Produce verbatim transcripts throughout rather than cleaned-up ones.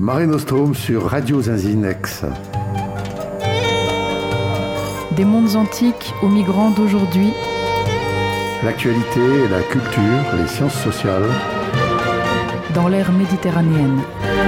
Mare Nostrum sur Radio Zinzinex. Des mondes antiques aux migrants d'aujourd'hui. L'actualité, la culture, les sciences sociales. Dans l'ère méditerranéenne.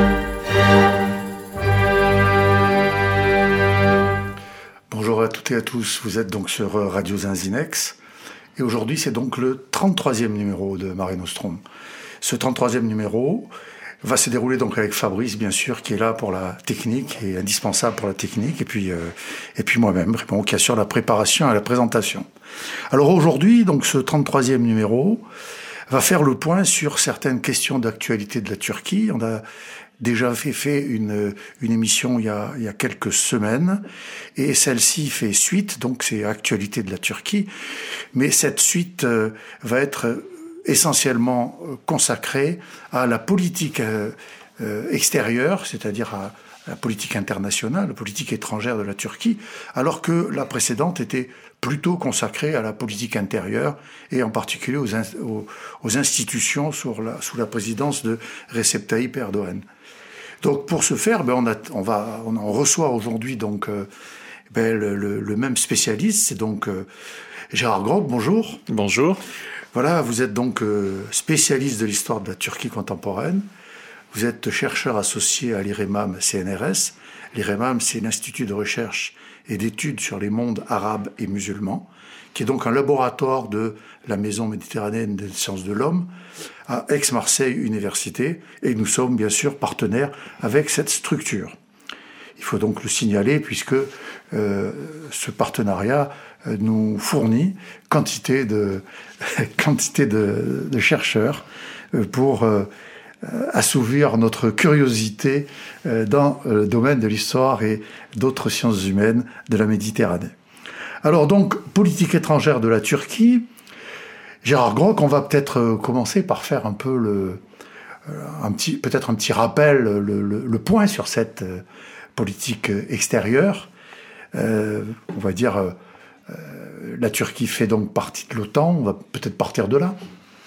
Bonjour à toutes et à tous, vous êtes donc sur Radio Zinzinex. Et aujourd'hui, c'est donc le trente-troisième numéro de Mare Nostrum. Ce trente-troisième numéro va se dérouler donc avec Fabrice, bien sûr, qui est là pour la technique et indispensable pour la technique, et puis, euh, et puis moi-même, bon, qui assure la préparation et la présentation. Alors aujourd'hui, donc ce trente-troisième numéro va faire le point sur certaines questions d'actualité de la Turquie. On a déjà fait, fait une, une émission il y, a, il y a quelques semaines, et celle-ci fait suite, donc c'est actualité de la Turquie, mais cette suite euh, va être essentiellement consacrée à la politique euh, euh, extérieure, c'est-à-dire à la politique internationale, la politique étrangère de la Turquie, alors que la précédente était plutôt consacrée à la politique intérieure et en particulier aux, in- aux, aux institutions sous la, sous la présidence de Recep Tayyip Erdogan. Donc pour ce faire, ben on, a, on, va, on en reçoit aujourd'hui donc euh, ben le, le, le même spécialiste, c'est donc euh, Gérard Grob. Bonjour. Bonjour. Voilà, vous êtes donc euh, spécialiste de l'histoire de la Turquie contemporaine. Vous êtes chercheur associé à l'IREMAM C N R S. L'IREMAM, c'est l'Institut de recherche et d'études sur les mondes arabes et musulmans, qui est donc un laboratoire de la Maison méditerranéenne des sciences de l'homme à Aix-Marseille Université. Et nous sommes bien sûr partenaires avec cette structure. Il faut donc le signaler puisque euh, ce partenariat euh, nous fournit quantité de, quantité de, de chercheurs euh, pour euh, assouvir notre curiosité euh, dans le domaine de l'histoire et d'autres sciences humaines de la Méditerranée. Alors donc, politique étrangère de la Turquie, Gérard Groc, on va peut-être commencer par faire un peu le, un petit, peut-être un petit rappel, le, le, le point sur cette euh, politique extérieure. Euh, on va dire, euh, la Turquie fait donc partie de l'OTAN, on va peut-être partir de là.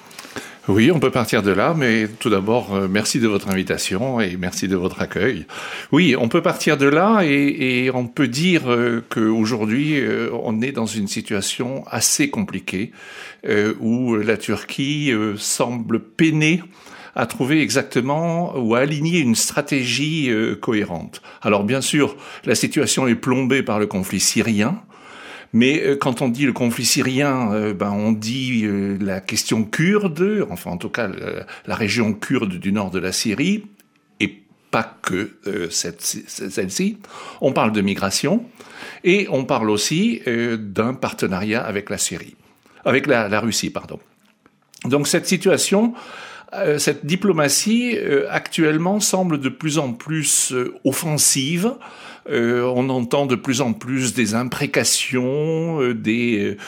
Oui, on peut partir de là, mais tout d'abord, euh, merci de votre invitation et merci de votre accueil. Oui, on peut partir de là et, et on peut dire euh, qu'aujourd'hui, euh, on est dans une situation assez compliquée euh, où la Turquie euh, semble peiner à trouver exactement ou à aligner une stratégie euh, cohérente. Alors bien sûr, la situation est plombée par le conflit syrien, mais euh, quand on dit le conflit syrien, euh, ben on dit euh, la question kurde, enfin en tout cas euh, la région kurde du nord de la Syrie, et pas que euh, cette, celle-ci. On parle de migration et on parle aussi euh, d'un partenariat avec la Syrie, avec la, la Russie, pardon. Donc cette situation, Euh, cette diplomatie euh, actuellement semble de plus en plus euh, offensive. Euh, on entend de plus en plus des imprécations, euh, des,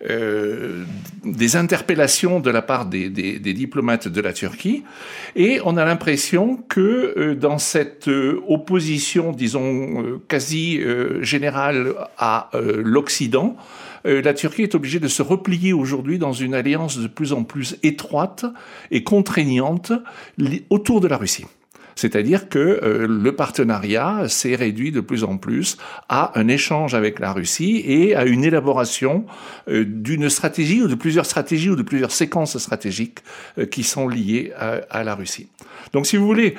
euh, des interpellations de la part des, des, des diplomates de la Turquie. Et on a l'impression que euh, dans cette euh, opposition, disons, euh, quasi euh, générale à euh, l'Occident, Euh, la Turquie est obligée de se replier aujourd'hui dans une alliance de plus en plus étroite et contraignante li- autour de la Russie. C'est-à-dire que euh, le partenariat s'est réduit de plus en plus à un échange avec la Russie et à une élaboration euh, d'une stratégie ou de plusieurs stratégies ou de plusieurs séquences stratégiques euh, qui sont liées à, à la Russie. Donc si vous voulez,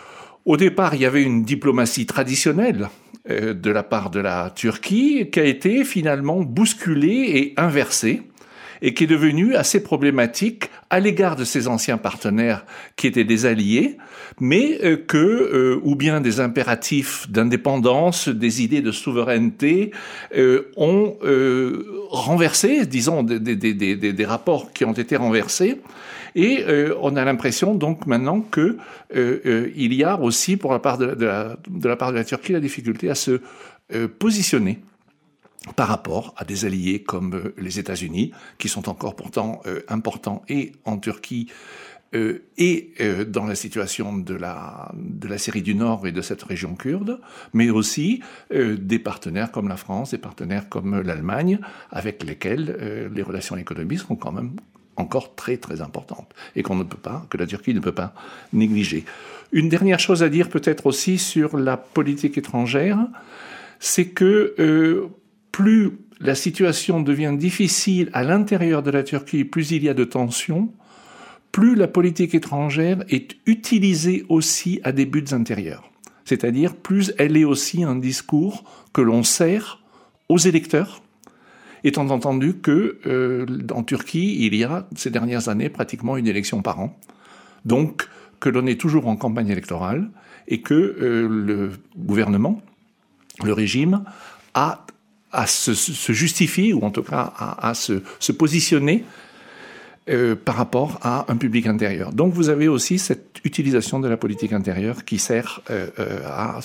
au départ, il y avait une diplomatie traditionnelle euh, de la part de la Turquie qui a été finalement bousculée et inversée et qui est devenue assez problématique à l'égard de ses anciens partenaires qui étaient des alliés, mais euh, que, euh, ou bien des impératifs d'indépendance, des idées de souveraineté euh, ont euh, renversé, disons, des, des, des, des, des rapports qui ont été renversés. Et euh, on a l'impression donc maintenant que euh, euh, il y a aussi pour la part de, de, la, de la part de la Turquie la difficulté à se euh, positionner par rapport à des alliés comme euh, les États-Unis, qui sont encore pourtant euh, importants et en Turquie euh, et euh, dans la situation de la, de la Syrie du Nord et de cette région kurde, mais aussi euh, des partenaires comme la France, des partenaires comme l'Allemagne, avec lesquels euh, les relations économiques sont quand même encore très très importante et qu'on ne peut pas, que la Turquie ne peut pas négliger. Une dernière chose à dire peut-être aussi sur la politique étrangère, c'est que euh, plus la situation devient difficile à l'intérieur de la Turquie, plus il y a de tensions, plus la politique étrangère est utilisée aussi à des buts intérieurs. C'est-à-dire plus elle est aussi un discours que l'on sert aux électeurs, étant entendu que euh, en Turquie, il y a ces dernières années pratiquement une élection par an. Donc, que l'on est toujours en campagne électorale et que euh, le gouvernement, le régime, a à se, se justifier, ou en tout cas à, à se, se positionner euh, par rapport à un public intérieur. Donc vous avez aussi cette utilisation de la politique intérieure qui sert euh, euh, à,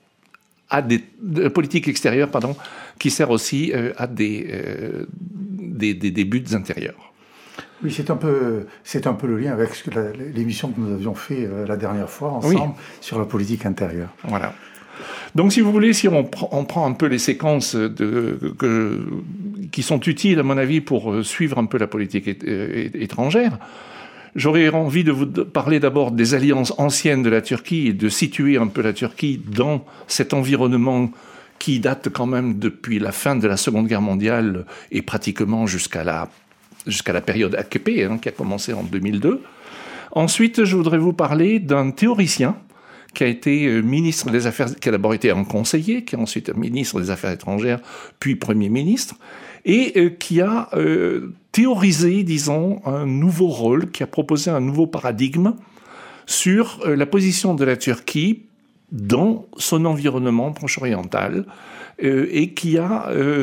à des... de la politique extérieure, pardon, qui sert aussi euh, à des, euh, des, des, des buts intérieurs. Oui, c'est un peu, c'est un peu le lien avec ce que la, l'émission que nous avions fait euh, la dernière fois ensemble, oui, sur la politique intérieure. Voilà. Donc, si vous voulez, si on, pr- on prend un peu les séquences de, que, qui sont utiles, à mon avis, pour suivre un peu la politique é- é- étrangère, j'aurais envie de vous parler d'abord des alliances anciennes de la Turquie et de situer un peu la Turquie dans cet environnement qui date quand même depuis la fin de la Seconde Guerre mondiale et pratiquement jusqu'à la, jusqu'à la période A K P, hein, qui a commencé en deux mille deux. Ensuite, je voudrais vous parler d'un théoricien qui a été ministre des Affaires, qui a d'abord été un conseiller, qui est ensuite ministre des Affaires étrangères, puis Premier ministre, et euh, qui a euh, théorisé, disons, un nouveau rôle, qui a proposé un nouveau paradigme sur euh, la position de la Turquie dans son environnement proche-oriental, euh, et qui a euh,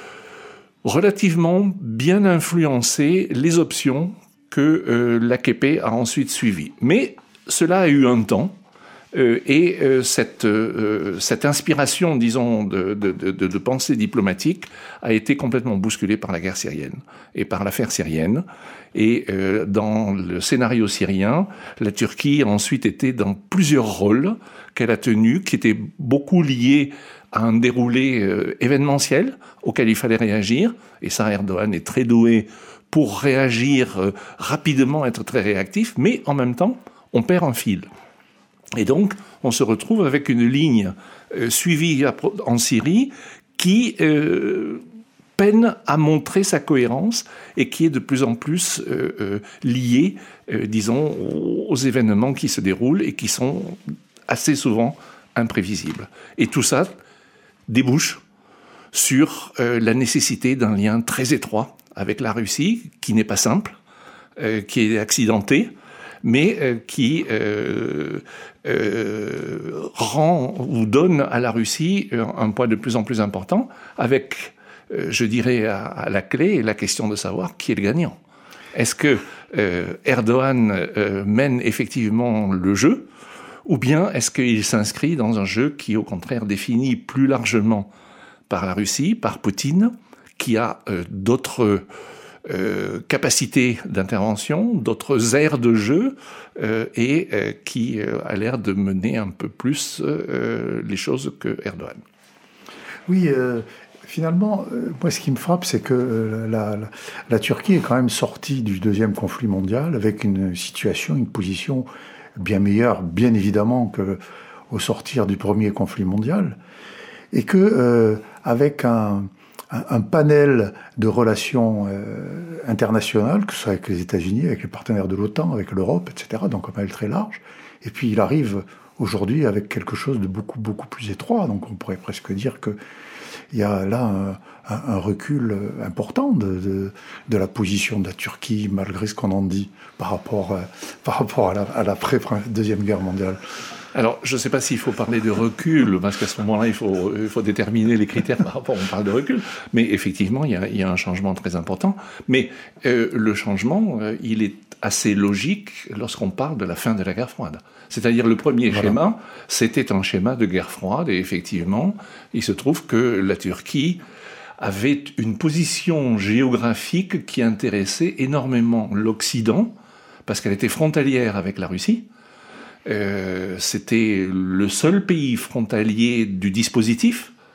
relativement bien influencé les options que euh, l'A K P a ensuite suivies. Mais cela a eu un temps, Euh, et euh, cette, euh, cette inspiration, disons, de, de, de, de pensée diplomatique a été complètement bousculée par la guerre syrienne et par l'affaire syrienne. Et euh, dans le scénario syrien, la Turquie a ensuite été dans plusieurs rôles qu'elle a tenus, qui étaient beaucoup liés à un déroulé euh, événementiel auquel il fallait réagir. Et ça, Erdogan est très doué pour réagir euh, rapidement, être très réactif, mais en même temps, on perd un fil. Et donc, on se retrouve avec une ligne euh, suivie en Syrie qui euh, peine à montrer sa cohérence et qui est de plus en plus euh, euh, liée, euh, disons, aux, aux événements qui se déroulent et qui sont assez souvent imprévisibles. Et tout ça débouche sur euh, la nécessité d'un lien très étroit avec la Russie, qui n'est pas simple, euh, qui est accidenté, mais euh, qui euh, euh, rend ou donne à la Russie un poids de plus en plus important, avec, euh, je dirais, à, à la clé, la question de savoir qui est le gagnant. Est-ce que euh, Erdogan euh, mène effectivement le jeu, ou bien est-ce qu'il s'inscrit dans un jeu qui, au contraire, défini plus largement par la Russie, par Poutine, qui a euh, d'autres Euh, capacités d'intervention, d'autres aires de jeu, euh, et euh, qui euh, a l'air de mener un peu plus euh, les choses que Erdogan. Oui, euh, finalement, euh, moi ce qui me frappe, c'est que euh, la, la, la Turquie est quand même sortie du deuxième conflit mondial avec une situation, une position bien meilleure, bien évidemment, qu'au sortir du premier conflit mondial, et que euh, avec un un panel de relations euh, internationales, que ce soit avec les États-Unis, avec les partenaires de l'OTAN, avec l'Europe, et cetera, donc un panel très large. Et puis il arrive aujourd'hui avec quelque chose de beaucoup, beaucoup plus étroit. Donc on pourrait presque dire qu'il y a là un, un, un recul important de, de, de la position de la Turquie, malgré ce qu'on en dit, par rapport, euh, par rapport à, la, à l'après-deuxième guerre mondiale. Alors, je ne sais pas s'il faut parler de recul, parce qu'à ce moment-là, il faut, il faut déterminer les critères par rapport, on parle de recul. Mais effectivement, il y a, il y a un changement très important. Mais euh, le changement, euh, il est assez logique lorsqu'on parle de la fin de la guerre froide. C'est-à-dire, le premier voilà. schéma, c'était un schéma de guerre froide, et effectivement, il se trouve que la Turquie avait une position géographique qui intéressait énormément l'Occident, parce qu'elle était frontalière avec la Russie. Euh, c'était le seul pays frontalier du dispositif,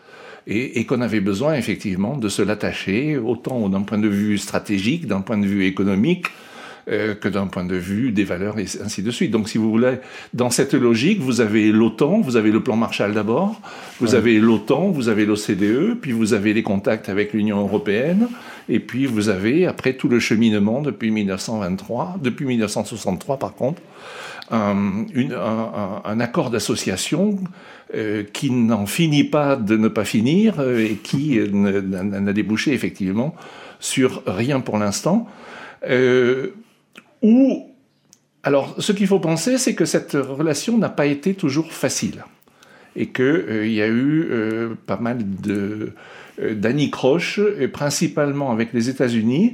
et, et qu'on avait besoin effectivement de se l'attacher, autant d'un point de vue stratégique, d'un point de vue économique, euh, que d'un point de vue des valeurs, et ainsi de suite. Donc si vous voulez, dans cette logique, vous avez l'OTAN, vous avez le plan Marshall d'abord, vous ouais. avez l'OTAN, vous avez l'O C D E, puis vous avez les contacts avec l'Union européenne, et puis vous avez, après tout le cheminement depuis dix-neuf cent vingt-trois, depuis dix-neuf cent soixante-trois par contre, un, une, un, un accord d'association euh, qui n'en finit pas de ne pas finir euh, et qui euh, n'a débouché effectivement sur rien pour l'instant. Euh, où, alors, ce qu'il faut penser, c'est que cette relation n'a pas été toujours facile et qu'il euh, y a eu euh, pas mal de, euh, d'anicroches, et principalement avec les États-Unis.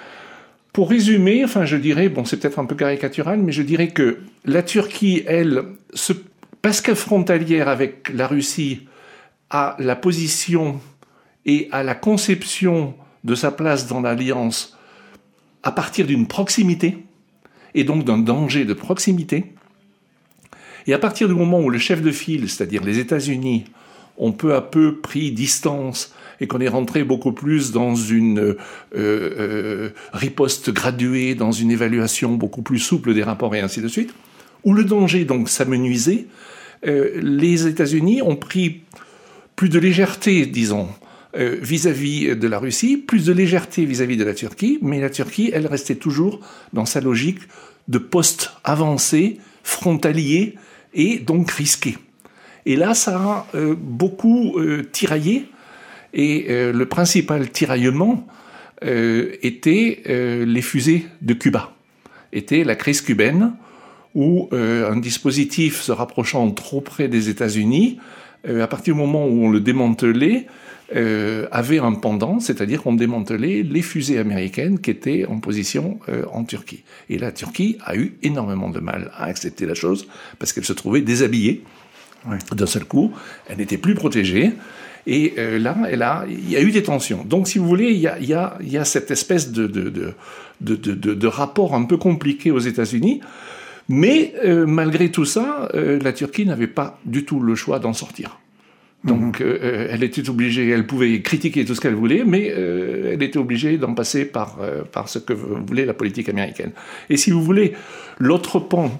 Pour résumer, enfin, je dirais, bon, c'est peut-être un peu caricatural, mais je dirais que la Turquie, elle, se, parce qu'elle est frontalière avec la Russie, a la position et a la conception de sa place dans l'Alliance à partir d'une proximité, et donc d'un danger de proximité. Et à partir du moment où le chef de file, c'est-à-dire les États-Unis, ont peu à peu pris distance et qu'on est rentré beaucoup plus dans une euh, euh, riposte graduée, dans une évaluation beaucoup plus souple des rapports et ainsi de suite, où le danger donc s'amenuisait, euh, les États-Unis ont pris plus de légèreté, disons, euh, vis-à-vis de la Russie, plus de légèreté vis-à-vis de la Turquie, mais la Turquie, elle restait toujours dans sa logique de poste avancé, frontalier et donc risqué. Et là, ça a euh, beaucoup euh, tiraillé, et euh, le principal tiraillement euh, était euh, les fusées de Cuba, était la crise cubaine, où euh, un dispositif se rapprochant trop près des États-Unis, euh, à partir du moment où on le démantelait, euh, avait un pendant, c'est-à-dire qu'on démantelait les fusées américaines qui étaient en position euh, en Turquie. Et la Turquie a eu énormément de mal à accepter la chose, parce qu'elle se trouvait déshabillée. Oui. D'un seul coup, elle n'était plus protégée, et euh, là, elle a, il y a eu des tensions. Donc, si vous voulez, il y a, il y a, il y a cette espèce de, de, de, de, de, de rapport un peu compliqué aux États-Unis, mais euh, malgré tout ça, euh, la Turquie n'avait pas du tout le choix d'en sortir. Donc, mm-hmm. euh, elle était obligée, elle pouvait critiquer tout ce qu'elle voulait, mais euh, elle était obligée d'en passer par, euh, par ce que voulait la politique américaine. Et si vous voulez, l'autre pan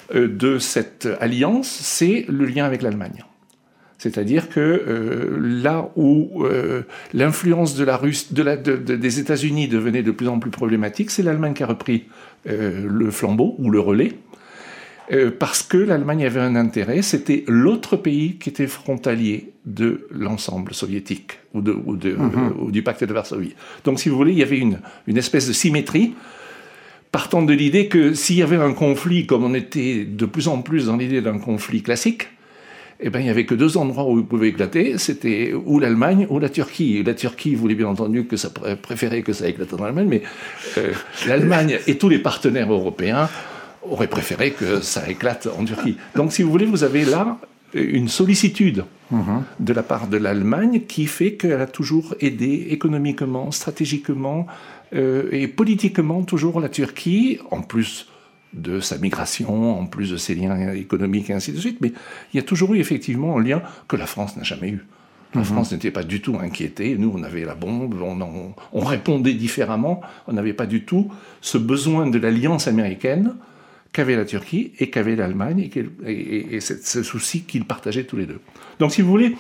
de cette alliance, c'est le lien avec l'Allemagne. C'est-à-dire que euh, là où euh, l'influence de la Russe, de la, de, de, des États-Unis devenait de plus en plus problématique, c'est l'Allemagne qui a repris euh, le flambeau ou le relais, euh, parce que l'Allemagne avait un intérêt, c'était l'autre pays qui était frontalier de l'ensemble soviétique ou, de, ou, de, mm-hmm. euh, ou du pacte de Varsovie. Donc, si vous voulez, il y avait une, une espèce de symétrie, partant de l'idée que s'il y avait un conflit, comme on était de plus en plus dans l'idée d'un conflit classique, eh ben, il n'y avait que deux endroits où il pouvait éclater, c'était ou l'Allemagne ou la Turquie. La Turquie voulait bien entendu que ça préférait que ça éclate dans l'Allemagne, mais euh, l'Allemagne et tous les partenaires européens auraient préféré que ça éclate en Turquie. Donc, si vous voulez, vous avez là une sollicitude mmh. de la part de l'Allemagne qui fait qu'elle a toujours aidé économiquement, stratégiquement, Euh, et politiquement, toujours la Turquie, en plus de sa migration, en plus de ses liens économiques et ainsi de suite, mais il y a toujours eu effectivement un lien que la France n'a jamais eu. La mmh. France n'était pas du tout inquiétée. Nous, on avait la bombe, on, on, on répondait différemment. On n'avait pas du tout ce besoin de l'alliance américaine qu'avait la Turquie et qu'avait l'Allemagne, et, et, et, et ce souci qu'ils partageaient tous les deux. Donc, si vous voulez,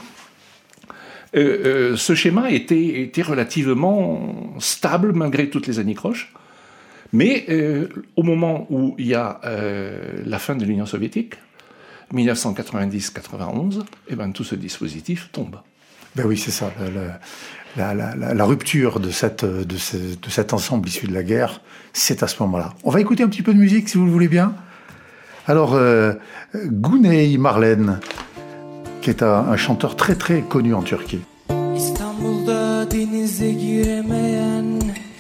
Euh, euh, ce schéma était, était relativement stable malgré toutes les anicroches, mais euh, au moment où il y a euh, la fin de l'Union soviétique, dix-neuf cent quatre-vingt-dix quatre-vingt-onze, eh ben, tout ce dispositif tombe. Ben oui, c'est ça, la, la, la, la, la rupture de, cette, de, ce, de cet ensemble issu de la guerre, c'est à ce moment-là. On va écouter un petit peu de musique, si vous le voulez bien. Alors, euh, Güney Marlen, qui est un, un chanteur très très connu en Turquie. İstanbul'da denize giremeyen,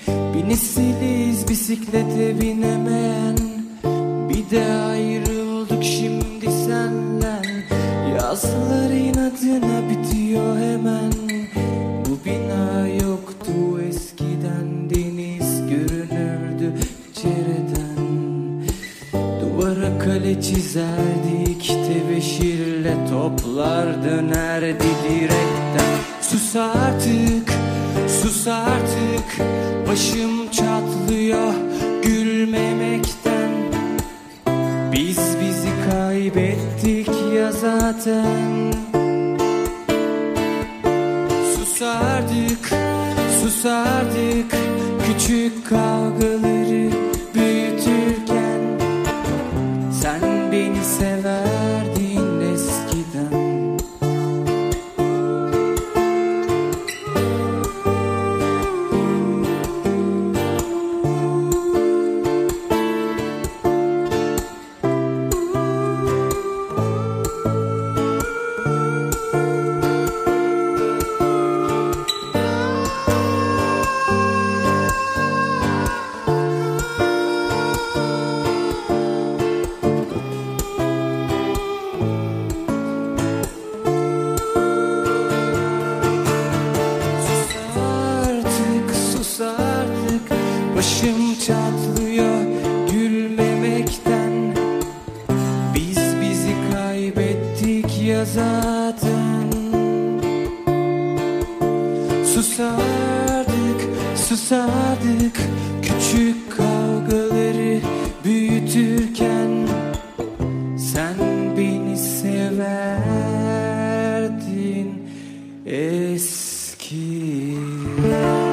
binisiliz bisiklete binemeyen, bir de ayrıldık şimdi senden, yazlar inadına bitiyor hemen, bu bina yoktu eskiden, deniz görünürdü pencereden, duvara kale çizerdik tebeşirle, toplar dönerdi direkten. Sus Sus artık, sus artık, başım çatlıyor gülmemekten. Biz bizi kaybettik ya zaten. Susardık, susardık, küçük kavgaları büyütürken. Sen beni severdin eskiden. Başım çatlıyor gülmemekten. Biz bizi kaybettik ya zaten. Susardık, susardık, küçük kavgaları büyütürken. Sen beni severdin eskiden.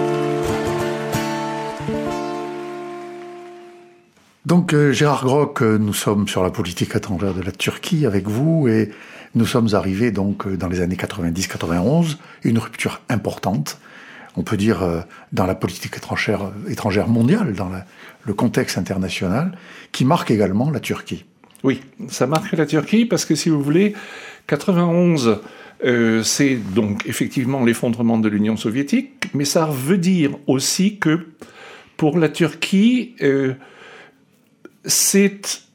Donc euh, Gérard Grock, euh, nous sommes sur la politique étrangère de la Turquie avec vous et nous sommes arrivés donc euh, dans les années quatre-vingt-dix quatre-vingt-onze, une rupture importante, on peut dire euh, dans la politique étrangère, étrangère mondiale, dans la, le contexte international, qui marque également la Turquie. Oui, ça marque la Turquie parce que si vous voulez, quatre-vingt-onze, euh, c'est donc effectivement l'effondrement de l'Union soviétique, mais ça veut dire aussi que pour la Turquie, euh, c'est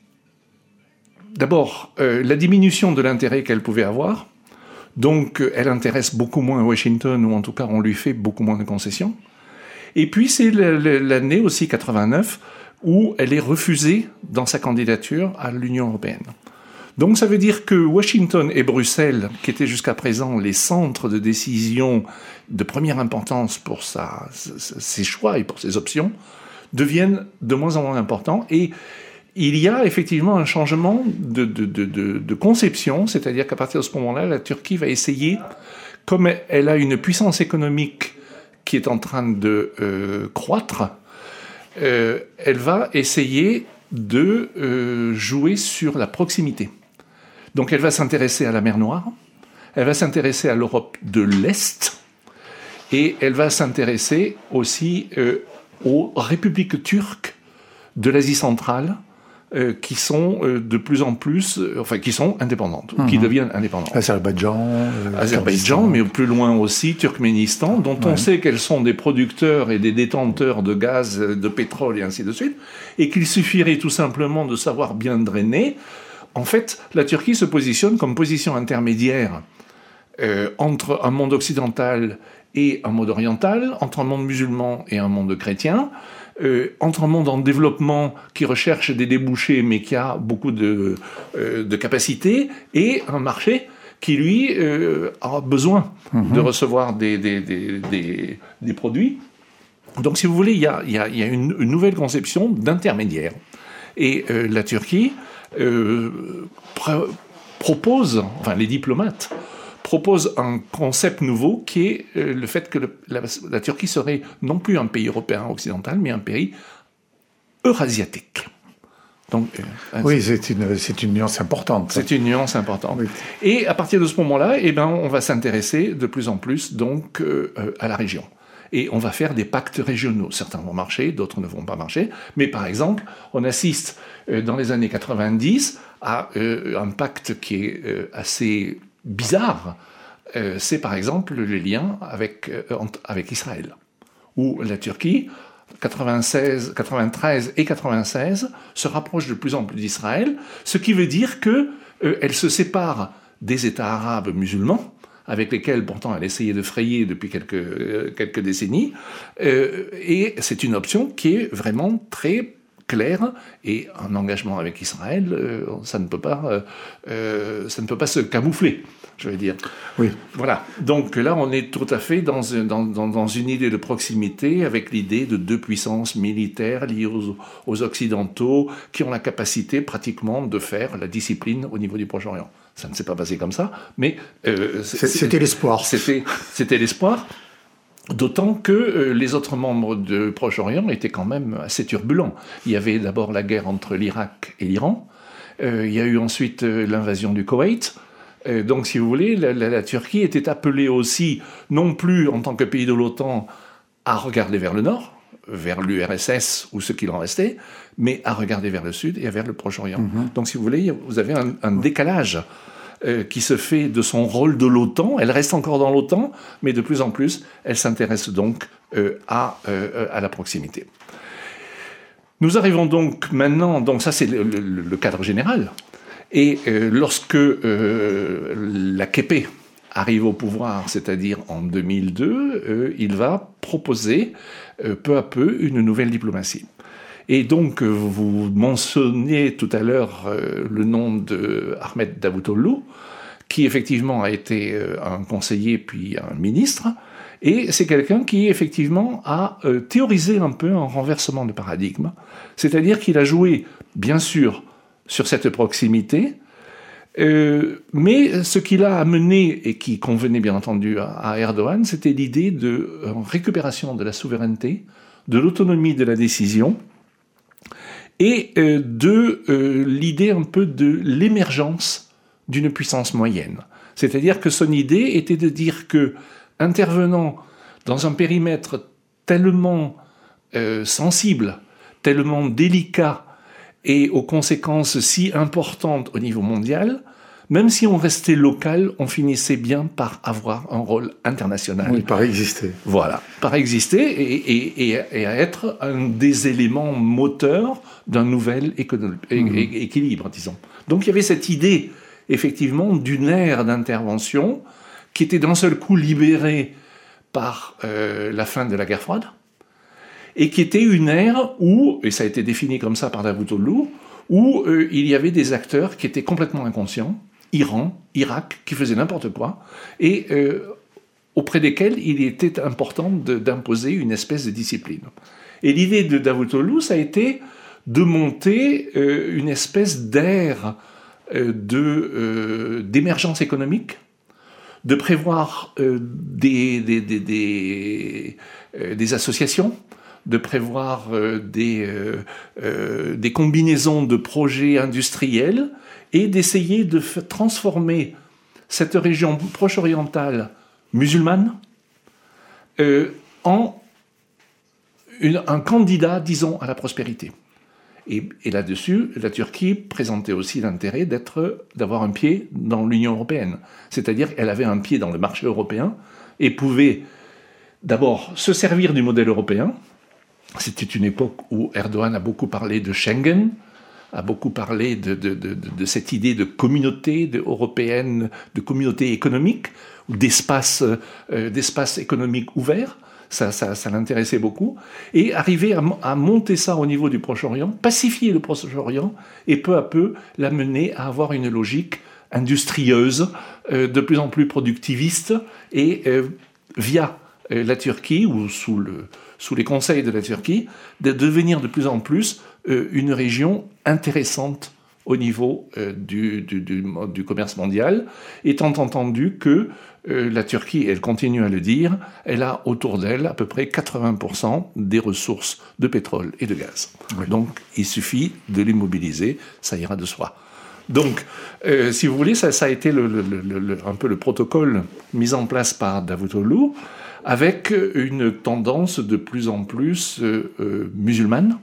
d'abord euh, la diminution de l'intérêt qu'elle pouvait avoir. Donc, euh, elle intéresse beaucoup moins Washington, ou en tout cas, on lui fait beaucoup moins de concessions. Et puis, c'est le, le, l'année aussi quatre-vingt-neuf où elle est refusée dans sa candidature à l'Union européenne. Donc, ça veut dire que Washington et Bruxelles, qui étaient jusqu'à présent les centres de décision de première importance pour sa, ses choix et pour ses options, deviennent de moins en moins importants. Et il y a effectivement un changement de, de, de, de, de conception, c'est-à-dire qu'à partir de ce moment-là, la Turquie va essayer, comme elle a une puissance économique qui est en train de euh, croître, euh, elle va essayer de euh, jouer sur la proximité. Donc elle va s'intéresser à la mer Noire, elle va s'intéresser à l'Europe de l'Est, et elle va s'intéresser aussi euh, aux républiques turques de l'Asie centrale, euh, qui sont euh, de plus en plus, euh, enfin qui sont indépendantes, mmh. qui deviennent indépendantes. Azerbaïdjan, euh, Azerbaïdjan, mais plus loin aussi Turkménistan, dont ouais. on sait qu'elles sont des producteurs et des détenteurs de gaz, de pétrole et ainsi de suite, et qu'il suffirait tout simplement de savoir bien drainer. En fait, la Turquie se positionne comme position intermédiaire euh, entre un monde occidental et un monde oriental, entre un monde musulman et un monde chrétien, euh, entre un monde en développement qui recherche des débouchés mais qui a beaucoup de, euh, de capacités, et un marché qui, lui, euh, a besoin mmh. de recevoir des, des, des, des, des produits. Donc, si vous voulez, il y a, il y a, il y a une, une nouvelle conception d'intermédiaire. Et euh, la Turquie euh, pr- propose, enfin les diplomates, propose un concept nouveau qui est euh, le fait que le, la, la Turquie serait non plus un pays européen occidental, mais un pays eurasiatique. Donc, euh, oui, c'est une, c'est une nuance importante. C'est une nuance importante. Oui. Et à partir de ce moment-là, eh ben, on va s'intéresser de plus en plus donc, euh, à la région. Et on va faire des pactes régionaux. Certains vont marcher, d'autres ne vont pas marcher. Mais par exemple, on assiste euh, dans les années quatre-vingt-dix à euh, un pacte qui est euh, assez bizarre. Euh, c'est par exemple les liens avec, euh, avec Israël, où la Turquie, quatre-vingt-seize, quatre-vingt-treize et quatre-vingt-seize, se rapproche de plus en plus d'Israël, ce qui veut dire qu'elle euh, se sépare des États arabes musulmans, avec lesquels pourtant elle essayait de frayer depuis quelques, euh, quelques décennies, euh, et c'est une option qui est vraiment très, clair, et un engagement avec Israël, euh, ça ne peut pas, euh, euh, ça ne peut pas se camoufler, je veux dire. Oui. Voilà. Donc là, on est tout à fait dans, dans, dans, dans une idée de proximité, avec l'idée de deux puissances militaires liées aux, aux Occidentaux, qui ont la capacité pratiquement de faire la discipline au niveau du Proche-Orient. Ça ne s'est pas passé comme ça, mais euh, c'est, c'était l'espoir. C'était, c'était l'espoir. D'autant que euh, les autres membres du Proche-Orient étaient quand même assez turbulents. Il y avait d'abord la guerre entre l'Irak et l'Iran. Euh, il y a eu ensuite euh, l'invasion du Koweït. Euh, donc, si vous voulez, la, la, la Turquie était appelée aussi, non plus en tant que pays de l'OTAN, à regarder vers le nord, vers l'U R S S ou ce qu'il en restait, mais à regarder vers le sud et vers le Proche-Orient. Mm-hmm. Donc, si vous voulez, vous avez un, un décalage Euh, qui se fait de son rôle de l'OTAN. Elle reste encore dans l'OTAN, mais de plus en plus, elle s'intéresse donc euh, à, euh, à la proximité. Nous arrivons donc maintenant, donc ça c'est le, le, le cadre général, et euh, lorsque euh, l'A K P arrive au pouvoir, c'est-à-dire en deux mille deux, euh, il va proposer euh, peu à peu une nouvelle diplomatie. Et donc, vous mentionniez tout à l'heure euh, le nom de Ahmed Davutoğlu, qui effectivement a été euh, un conseiller puis un ministre, et c'est quelqu'un qui effectivement a euh, théorisé un peu un renversement de paradigme, c'est-à-dire qu'il a joué, bien sûr, sur cette proximité, euh, mais ce qu'il a amené, et qui convenait bien entendu à, à Erdogan, c'était l'idée de euh, récupération de la souveraineté, de l'autonomie de la décision, et euh, de euh, l'idée un peu de l'émergence d'une puissance moyenne. C'est-à-dire que son idée était de dire que, intervenant dans un périmètre tellement euh, sensible, tellement délicat, et aux conséquences si importantes au niveau mondial, même si on restait local, on finissait bien par avoir un rôle international. Oui, par exister. Voilà, par exister et, et, et, et à être un des éléments moteurs d'un nouvel écono- mmh. é- équilibre, disons. Donc il y avait cette idée, effectivement, d'une ère d'intervention qui était d'un seul coup libérée par euh, la fin de la guerre froide, et qui était une ère où, et ça a été défini comme ça par Davutoğlu, où euh, il y avait des acteurs qui étaient complètement inconscients, Iran, Irak, qui faisaient n'importe quoi, et euh, auprès desquels il était important de, d'imposer une espèce de discipline. Et l'idée de Davutoğlu, ça a été de monter euh, une espèce d'ère euh, de, euh, d'émergence économique, de prévoir euh, des, des, des, des, euh, des associations, de prévoir euh, des, euh, euh, des combinaisons de projets industriels et d'essayer de f- transformer cette région proche-orientale musulmane euh, en une, un candidat, disons, à la prospérité. Et, et là-dessus, la Turquie présentait aussi l'intérêt d'être, d'avoir un pied dans l'Union européenne. C'est-à-dire qu'elle avait un pied dans le marché européen et pouvait d'abord se servir du modèle européen. C'était une époque où Erdogan a beaucoup parlé de Schengen, a beaucoup parlé de, de, de, de cette idée de communauté de européenne, de communauté économique, ou d'espace, euh, d'espace économique ouvert. Ça, ça, ça l'intéressait beaucoup. Et arriver à, à monter ça au niveau du Proche-Orient, pacifier le Proche-Orient, et peu à peu l'amener à avoir une logique industrieuse, euh, de plus en plus productiviste, et euh, via euh, la Turquie, ou sous, le, sous les conseils de la Turquie, de devenir de plus en plus euh, une région intéressante au niveau euh, du, du, du, du commerce mondial, étant entendu que euh, la Turquie, elle continue à le dire, elle a autour d'elle à peu près quatre-vingts pour cent des ressources de pétrole et de gaz. Oui. Donc, il suffit de les mobiliser, ça ira de soi. Donc, euh, si vous voulez, ça, ça a été le, le, le, le, un peu le protocole mis en place par Davutoğlu, avec une tendance de plus en plus euh, euh, musulmane,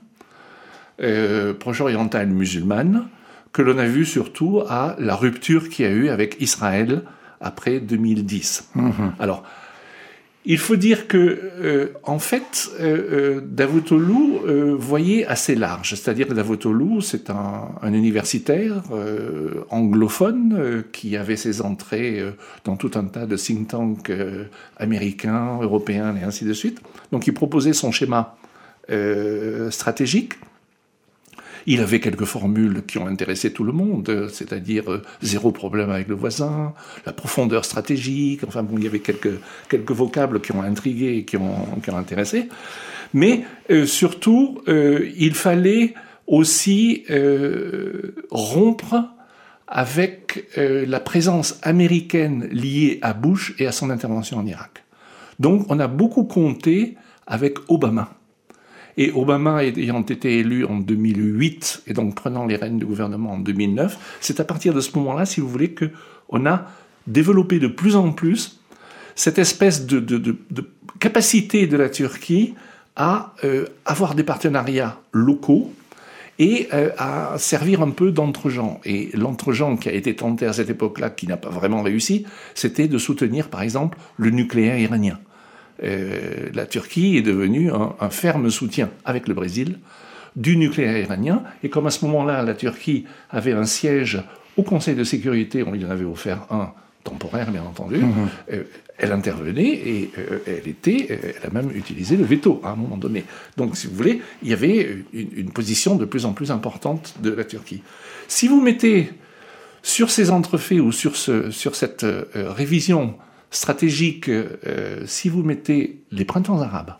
euh, proche-orientale musulmane, que l'on a vu surtout à la rupture qu'il y a eu avec Israël après deux mille dix. Mmh. Alors, il faut dire que, euh, en fait, euh, euh, Davutoğlu euh, voyait assez large. C'est-à-dire que Davutoğlu, c'est un, un universitaire euh, anglophone euh, qui avait ses entrées euh, dans tout un tas de think tanks euh, américains, européens et ainsi de suite. Donc, il proposait son schéma euh, stratégique. Il avait quelques formules qui ont intéressé tout le monde, c'est-à-dire euh, zéro problème avec le voisin, la profondeur stratégique, enfin bon, il y avait quelques, quelques vocables qui ont intrigué et qui ont, qui ont intéressé. Mais euh, surtout, euh, il fallait aussi euh, rompre avec euh, la présence américaine liée à Bush et à son intervention en Irak. Donc on a beaucoup compté avec Obama. Et Obama ayant été élu en deux mille huit, et donc prenant les rênes du gouvernement en deux mille neuf, c'est à partir de ce moment-là, si vous voulez, qu'on a développé de plus en plus cette espèce de, de, de, de capacité de la Turquie à euh, avoir des partenariats locaux et euh, à servir un peu d'entre-gens. Et l'entre-gens qui a été tenté à cette époque-là, qui n'a pas vraiment réussi, c'était de soutenir, par exemple, le nucléaire iranien. Euh, la Turquie est devenue un, un ferme soutien, avec le Brésil, du nucléaire iranien. Et comme à ce moment-là, la Turquie avait un siège au Conseil de sécurité, on lui en avait offert un temporaire, bien entendu, mmh. euh, elle intervenait et euh, elle était, elle a même utilisé le veto à un moment donné. Donc, si vous voulez, il y avait une, une position de plus en plus importante de la Turquie. Si vous mettez sur ces entrefaits ou sur, ce, sur cette euh, révision stratégique, euh, si vous mettez les printemps arabes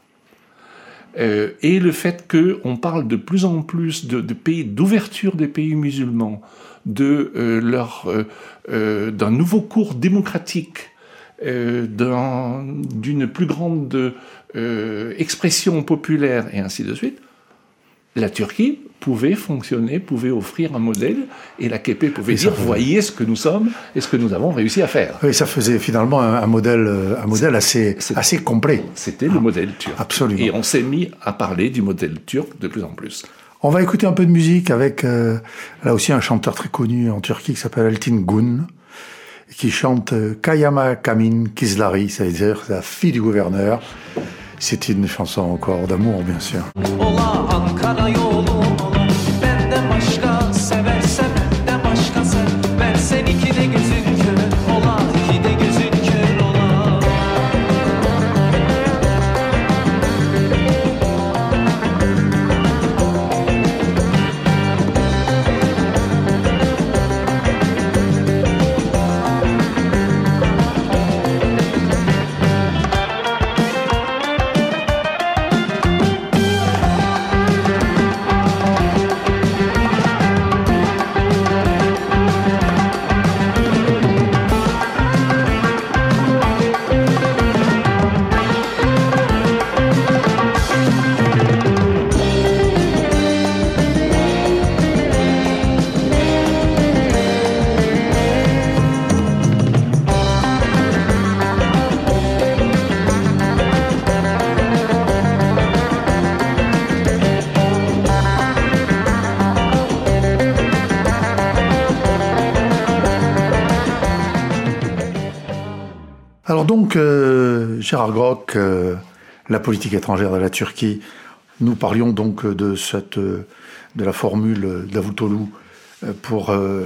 euh, et le fait qu'on parle de plus en plus de, de pays, d'ouverture des pays musulmans, de euh, leur euh, euh, d'un nouveau cours démocratique, euh, d'un, d'une plus grande euh, expression populaire et ainsi de suite, la Turquie pouvait fonctionner, pouvait offrir un modèle, et la K P pouvait et dire « voyez ce que nous sommes et ce que nous avons réussi à faire ». Oui, ça faisait finalement un, un modèle, un modèle assez, assez complet. C'était le modèle turc. Absolument. Et on s'est mis à parler du modèle turc de plus en plus. On va écouter un peu de musique avec, euh, là aussi, un chanteur très connu en Turquie qui s'appelle Altin Gun, qui chante « Kayama Kamin Kizlari », c'est-à-dire la fille du gouverneur. C'est une chanson encore d'amour, bien sûr. Alors donc, euh, Gérard Grock, euh, la politique étrangère de la Turquie, nous parlions donc de, cette, de la formule d'Avutoglu pour euh,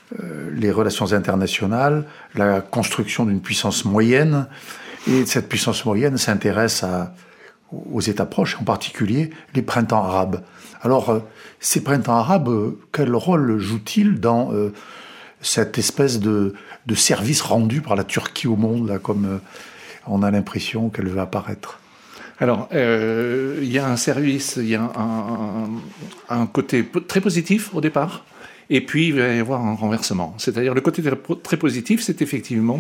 les relations internationales, la construction d'une puissance moyenne, et cette puissance moyenne s'intéresse à, aux États proches, en particulier les printemps arabes. Alors, ces printemps arabes, quel rôle jouent-ils dans euh, cette espèce de, de service rendu par la Turquie au monde, là, comme euh, on a l'impression qu'elle va apparaître? Alors, euh, il y a un service, il y a un, un, un côté très positif au départ, et puis il va y avoir un renversement. C'est-à-dire, le côté très positif, c'est effectivement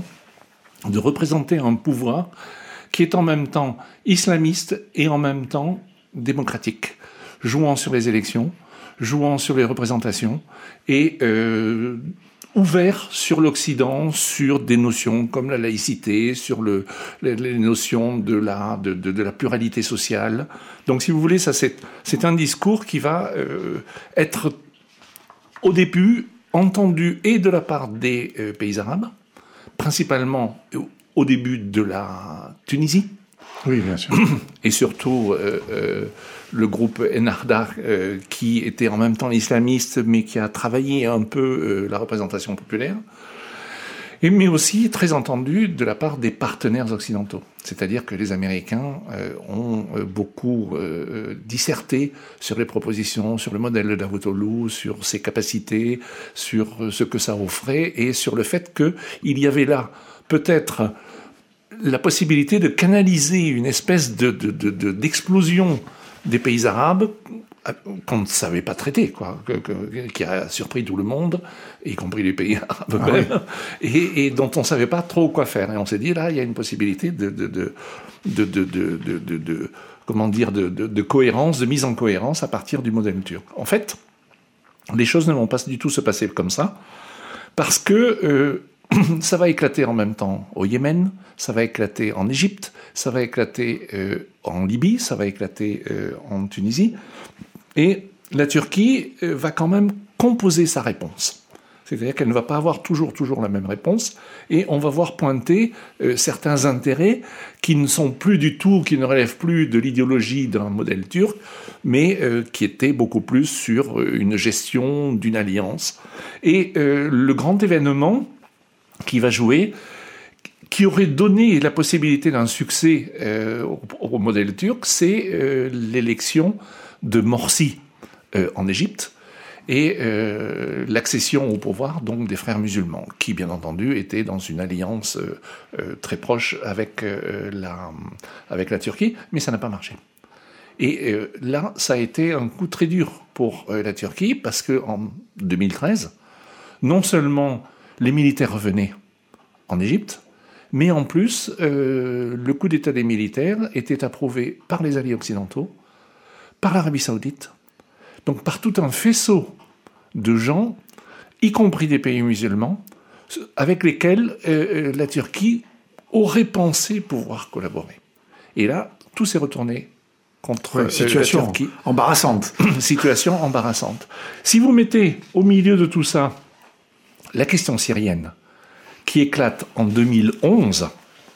de représenter un pouvoir qui est en même temps islamiste et en même temps démocratique, jouant sur les élections, jouant sur les représentations, et euh, ouvert sur l'Occident, sur des notions comme la laïcité, sur le, les, les notions de la, de, de, de la pluralité sociale. Donc, si vous voulez, ça c'est, c'est un discours qui va euh, être, au début, entendu et de la part des euh, pays arabes, principalement au début de la Tunisie. Oui, bien sûr. Et surtout euh, euh, le groupe Ennahda, euh, qui était en même temps islamiste, mais qui a travaillé un peu euh, la représentation populaire. Et, mais aussi, très entendu, de la part des partenaires occidentaux. C'est-à-dire que les Américains euh, ont euh, beaucoup euh, disserté sur les propositions, sur le modèle de Davutoglu, sur ses capacités, sur euh, ce que ça offrait, et sur le fait qu'il y avait là, peut-être, la possibilité de canaliser une espèce de, de, de, de, d'explosion des pays arabes qu'on ne savait pas traiter, quoi, que, que, qui a surpris tout le monde, y compris les pays arabes ah eux-mêmes, oui. et, et dont on ne savait pas trop quoi faire. Et on s'est dit, là, il y a une possibilité de, de, de, de, de, de, de, de, de comment dire, de, de, de cohérence, de mise en cohérence à partir du modèle turc. En fait, les choses ne vont pas du tout se passer comme ça, parce que euh, ça va éclater en même temps au Yémen, ça va éclater en Égypte, ça va éclater euh, en Libye, ça va éclater euh, en Tunisie. Et la Turquie euh, va quand même composer sa réponse. C'est-à-dire qu'elle ne va pas avoir toujours, toujours la même réponse. Et on va voir pointer euh, certains intérêts qui ne sont plus du tout, qui ne relèvent plus de l'idéologie d'un modèle turc, mais euh, qui étaient beaucoup plus sur une gestion d'une alliance. Et euh, le grand événement qui va jouer, qui aurait donné la possibilité d'un succès euh, au, au modèle turc, c'est euh, l'élection de Morsi euh, en Égypte et euh, l'accession au pouvoir donc des frères musulmans, qui bien entendu étaient dans une alliance euh, euh, très proche avec, euh, la, avec la Turquie, mais ça n'a pas marché. Et euh, là, ça a été un coup très dur pour euh, la Turquie, parce qu'en deux mille treize, non seulement les militaires revenaient en Égypte, mais en plus, euh, le coup d'État des militaires était approuvé par les alliés occidentaux, par l'Arabie Saoudite, donc par tout un faisceau de gens, y compris des pays musulmans, avec lesquels euh, la Turquie aurait pensé pouvoir collaborer. Et là, tout s'est retourné contre ouais, situation euh, la Turquie. Embarrassante. Situation embarrassante. Si vous mettez au milieu de tout ça la question syrienne, qui éclate en deux mille onze,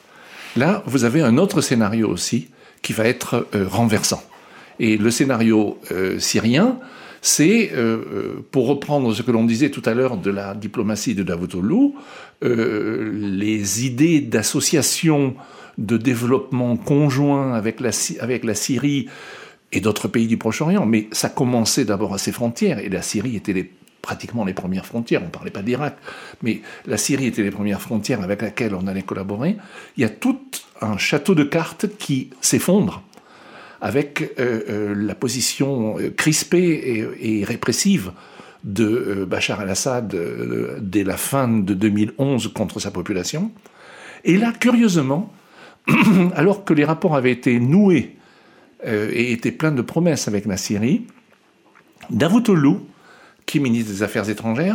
là, vous avez un autre scénario aussi qui va être euh, renversant. Et le scénario euh, syrien, c'est, euh, pour reprendre ce que l'on disait tout à l'heure de la diplomatie de Davutoglu, euh, les idées d'association, de développement conjoint avec la, avec la Syrie et d'autres pays du Proche-Orient. Mais ça commençait d'abord à ses frontières, et la Syrie était les, pratiquement les premières frontières. On ne parlait pas d'Irak, mais la Syrie était les premières frontières avec lesquelles on allait collaborer. Il y a tout un château de cartes qui s'effondre avec euh, euh, la position crispée et, et répressive de euh, Bachar el-Assad euh, dès la fin de deux mille onze contre sa population. Et là, curieusement, alors que les rapports avaient été noués euh, et étaient pleins de promesses avec la Syrie, Davutoglu, qui est ministre des Affaires étrangères,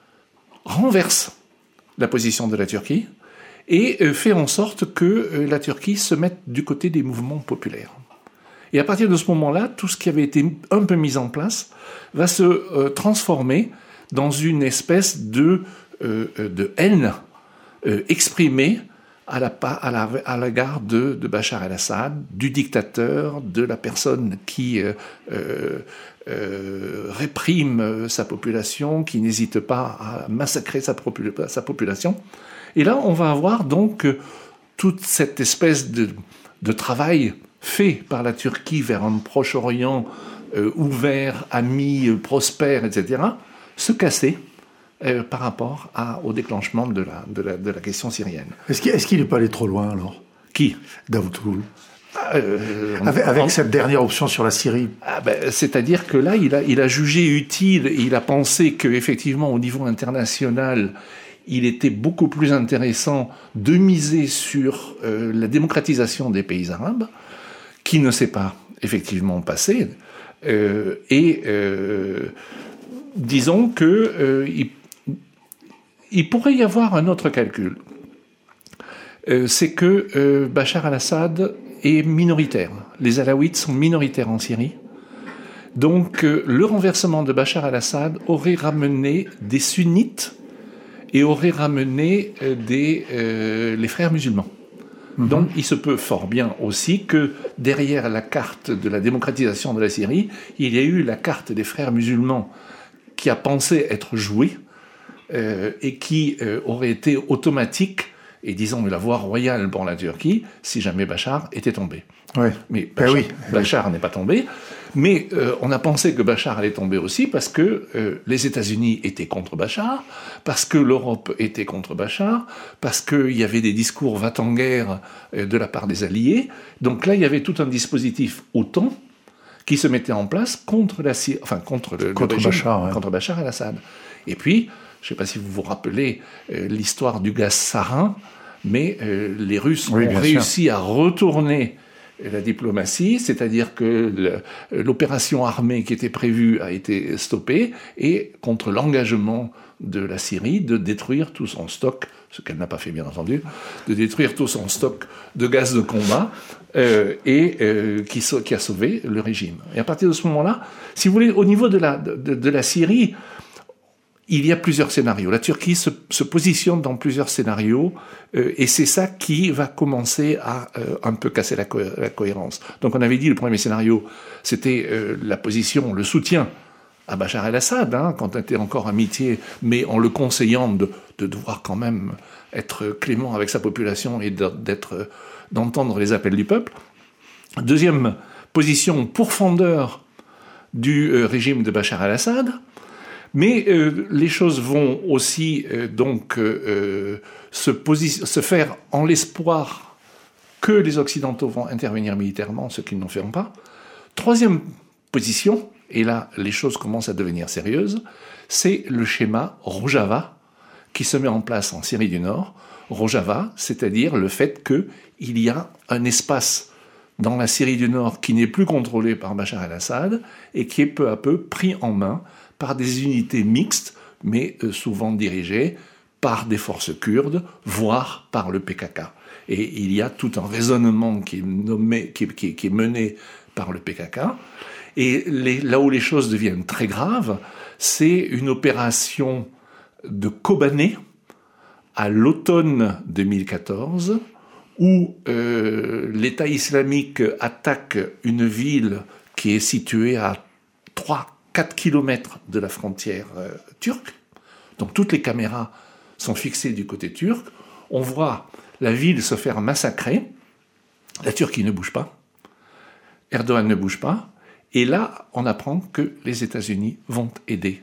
renverse la position de la Turquie et euh, fait en sorte que euh, la Turquie se mette du côté des mouvements populaires. Et à partir de ce moment-là, tout ce qui avait été un peu mis en place va se euh, transformer dans une espèce de, euh, de haine euh, exprimée à, la, à, la, à l'égard de, de Bachar el-Assad, du dictateur, de la personne qui euh, euh, euh, réprime sa population, qui n'hésite pas à massacrer sa, popula- sa population. Et là, on va avoir donc euh, toute cette espèce de, de travail fait par la Turquie vers un Proche-Orient euh, ouvert, ami, euh, prospère, et cetera, se casser euh, par rapport à, au déclenchement de la, de, la, de la question syrienne. Est-ce qu'il, est-ce qu'il n'est pas allé trop loin, alors ? Qui ? Davutoglu. Euh, avec avec on, cette dernière option sur la Syrie. Ah ben, c'est-à-dire que là, il a, il a jugé utile, il a pensé qu'effectivement, au niveau international, il était beaucoup plus intéressant de miser sur euh, la démocratisation des pays arabes, qui ne s'est pas effectivement passé, euh, et euh, disons que euh, il, il pourrait y avoir un autre calcul. Euh, c'est que euh, Bachar el-Assad est minoritaire. Les Alaouites sont minoritaires en Syrie. Donc euh, le renversement de Bachar el-Assad aurait ramené des sunnites et aurait ramené euh, des, euh, les frères musulmans. Donc, il se peut fort bien aussi que derrière la carte de la démocratisation de la Syrie, il y a eu la carte des frères musulmans qui a pensé être jouée euh, et qui euh, aurait été automatique et disons la voie royale pour la Turquie si jamais Bachar était tombé. Oui. Mais Bachar, eh oui. Bachar n'est pas tombé. Mais euh, on a pensé que Bachar allait tomber aussi parce que euh, les États-Unis étaient contre Bachar, parce que l'Europe était contre Bachar, parce qu'il y avait des discours va-t-en-guerre euh, de la part des Alliés. Donc là, il y avait tout un dispositif OTAN qui se mettait en place contre la Syrie, enfin contre le, contre le régime, Bachar, ouais. contre Bachar el-Assad. Et puis, je ne sais pas si vous vous rappelez euh, l'histoire du gaz sarin, mais euh, les Russes oui, ont réussi sûr. à retourner la diplomatie, c'est-à-dire que le, l'opération armée qui était prévue a été stoppée, et contre l'engagement de la Syrie de détruire tout son stock, ce qu'elle n'a pas fait bien entendu, de détruire tout son stock de gaz de combat, euh, et euh, qui, qui a sauvé le régime. Et à partir de ce moment-là, si vous voulez, au niveau de la, de, de la Syrie, il y a plusieurs scénarios. La Turquie se, se positionne dans plusieurs scénarios, euh, et c'est ça qui va commencer à euh, un peu casser la, co- la cohérence. Donc on avait dit, le premier scénario, c'était euh, la position, le soutien à Bachar el-Assad, hein, quand on était encore amitié, mais en le conseillant de, de devoir quand même être clément avec sa population et d'être, d'entendre les appels du peuple. Deuxième position, pourfendeur du euh, régime de Bachar el-Assad. Mais euh, les choses vont aussi euh, donc euh, se, posi- se faire en l'espoir que les Occidentaux vont intervenir militairement, ce qu'ils n'en feront pas. Troisième position, et là les choses commencent à devenir sérieuses, c'est le schéma Rojava qui se met en place en Syrie du Nord. Rojava, c'est-à-dire le fait qu'il y a un espace dans la Syrie du Nord qui n'est plus contrôlé par Bachar el-Assad et qui est peu à peu pris en main par des unités mixtes, mais souvent dirigées par des forces kurdes, voire par le P K K. Et il y a tout un raisonnement qui est, nommé, qui, qui, qui est mené par le P K K. Et les, là où les choses deviennent très graves, c'est une opération de Kobané à l'automne deux mille quatorze, où euh, l'État islamique attaque une ville qui est située à trois quatre kilomètres de la frontière euh, turque. Donc toutes les caméras sont fixées du côté turc. On voit la ville se faire massacrer. La Turquie ne bouge pas. Erdogan ne bouge pas. Et là, on apprend que les États-Unis vont aider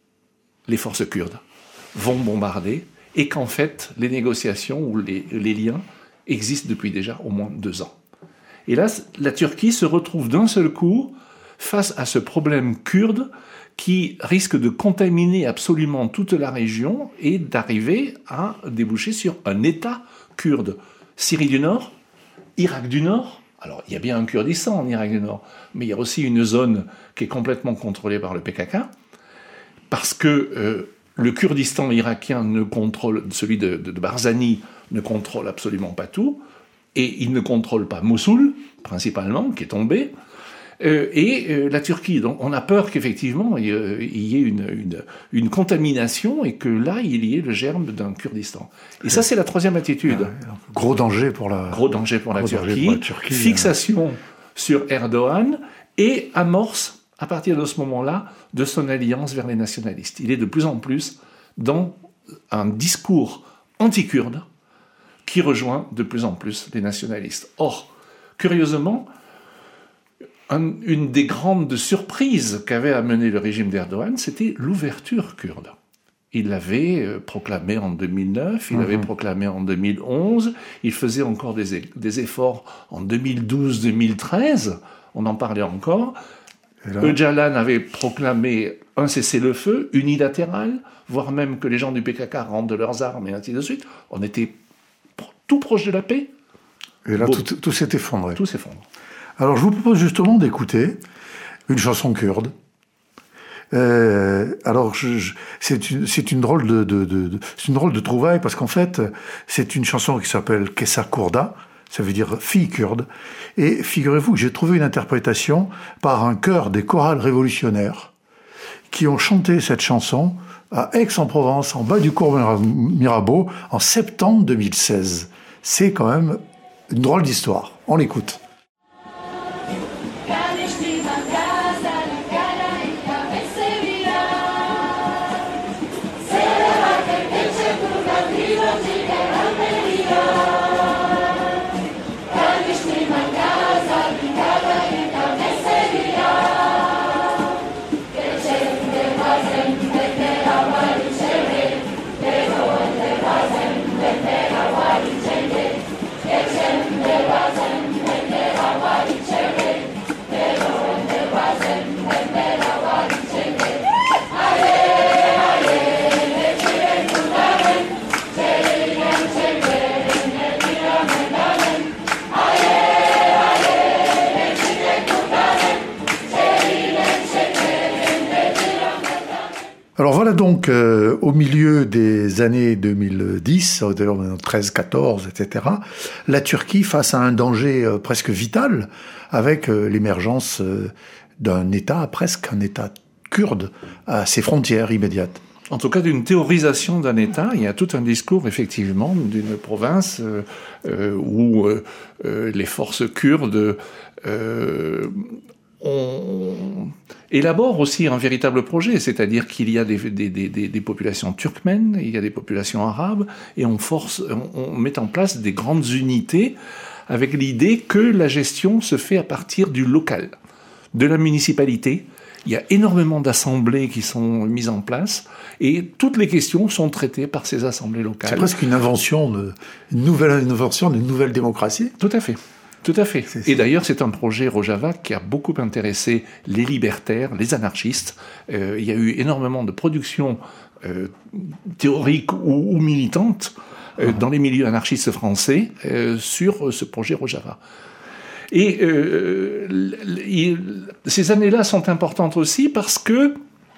les forces kurdes, vont bombarder, et qu'en fait, les négociations ou les, les liens existent depuis déjà au moins deux ans. Et là, la Turquie se retrouve d'un seul coup face à ce problème kurde qui risque de contaminer absolument toute la région et d'arriver à déboucher sur un État kurde. Syrie du Nord, Irak du Nord, alors il y a bien un Kurdistan en Irak du Nord, mais il y a aussi une zone qui est complètement contrôlée par le P K K, parce que euh, le Kurdistan irakien ne contrôle, celui de, de, de Barzani ne contrôle absolument pas tout, et il ne contrôle pas Mossoul, principalement, qui est tombé, Euh, et euh, la Turquie. Donc on a peur qu'effectivement il euh, y ait une, une, une contamination et que là il y ait le germe d'un Kurdistan. Et ça c'est la troisième attitude. Euh, gros danger pour la, gros danger pour, gros la, danger Turquie, pour la Turquie. Fixation euh... sur Erdogan et amorce à partir de ce moment-là de son alliance vers les nationalistes. Il est de plus en plus dans un discours anti-kurde qui rejoint de plus en plus les nationalistes. Or, curieusement, Un, une des grandes surprises qu'avait amené le régime d'Erdogan, c'était l'ouverture kurde. Il l'avait euh, proclamé en deux mille neuf, il l'avait mmh. proclamé en deux mille onze, il faisait encore des, des efforts en deux mille douze deux mille treize, on en parlait encore. Öcalan avait proclamé un cessez-le-feu unilatéral, voire même que les gens du P K K rendent leurs armes et ainsi de suite. On était tout proche de la paix. Et là, bon, tout, tout s'est effondré. Tout s'effondre. Alors, je vous propose justement d'écouter une chanson kurde. Euh, alors, je, je, c'est, une, c'est, une drôle de, de, de, de, c'est une drôle de trouvaille, parce qu'en fait, c'est une chanson qui s'appelle Kessa Kurda, ça veut dire fille kurde. Et figurez-vous que j'ai trouvé une interprétation par un chœur des chorales révolutionnaires qui ont chanté cette chanson à Aix-en-Provence, en bas du cours Mirabeau, en septembre deux mille seize. C'est quand même une drôle d'histoire. On l'écoute. Selam Voilà donc, euh, au milieu des années deux mille dix, treize, quatorze, et cetera, la Turquie face à un danger euh, presque vital, avec euh, l'émergence euh, d'un État, presque un État kurde, à ses frontières immédiates. En tout cas, d'une théorisation d'un État, il y a tout un discours, effectivement, d'une province euh, euh, où euh, euh, les forces kurdes euh, on élabore aussi un véritable projet, c'est-à-dire qu'il y a des, des, des, des populations turkmènes, il y a des populations arabes, et on force, on, on met en place des grandes unités avec l'idée que la gestion se fait à partir du local, de la municipalité. Il y a énormément d'assemblées qui sont mises en place, et toutes les questions sont traitées par ces assemblées locales. C'est presque une invention, de, une nouvelle invention d'une nouvelle démocratie. Tout à fait. Tout à fait. C'est, et d'ailleurs, c'est un projet Rojava qui a beaucoup intéressé les libertaires, les anarchistes. Euh, il y a eu énormément de productions euh, théoriques ou, ou militantes euh, dans les milieux anarchistes français euh, sur ce projet Rojava. Et euh, il, ces années-là sont importantes aussi parce que,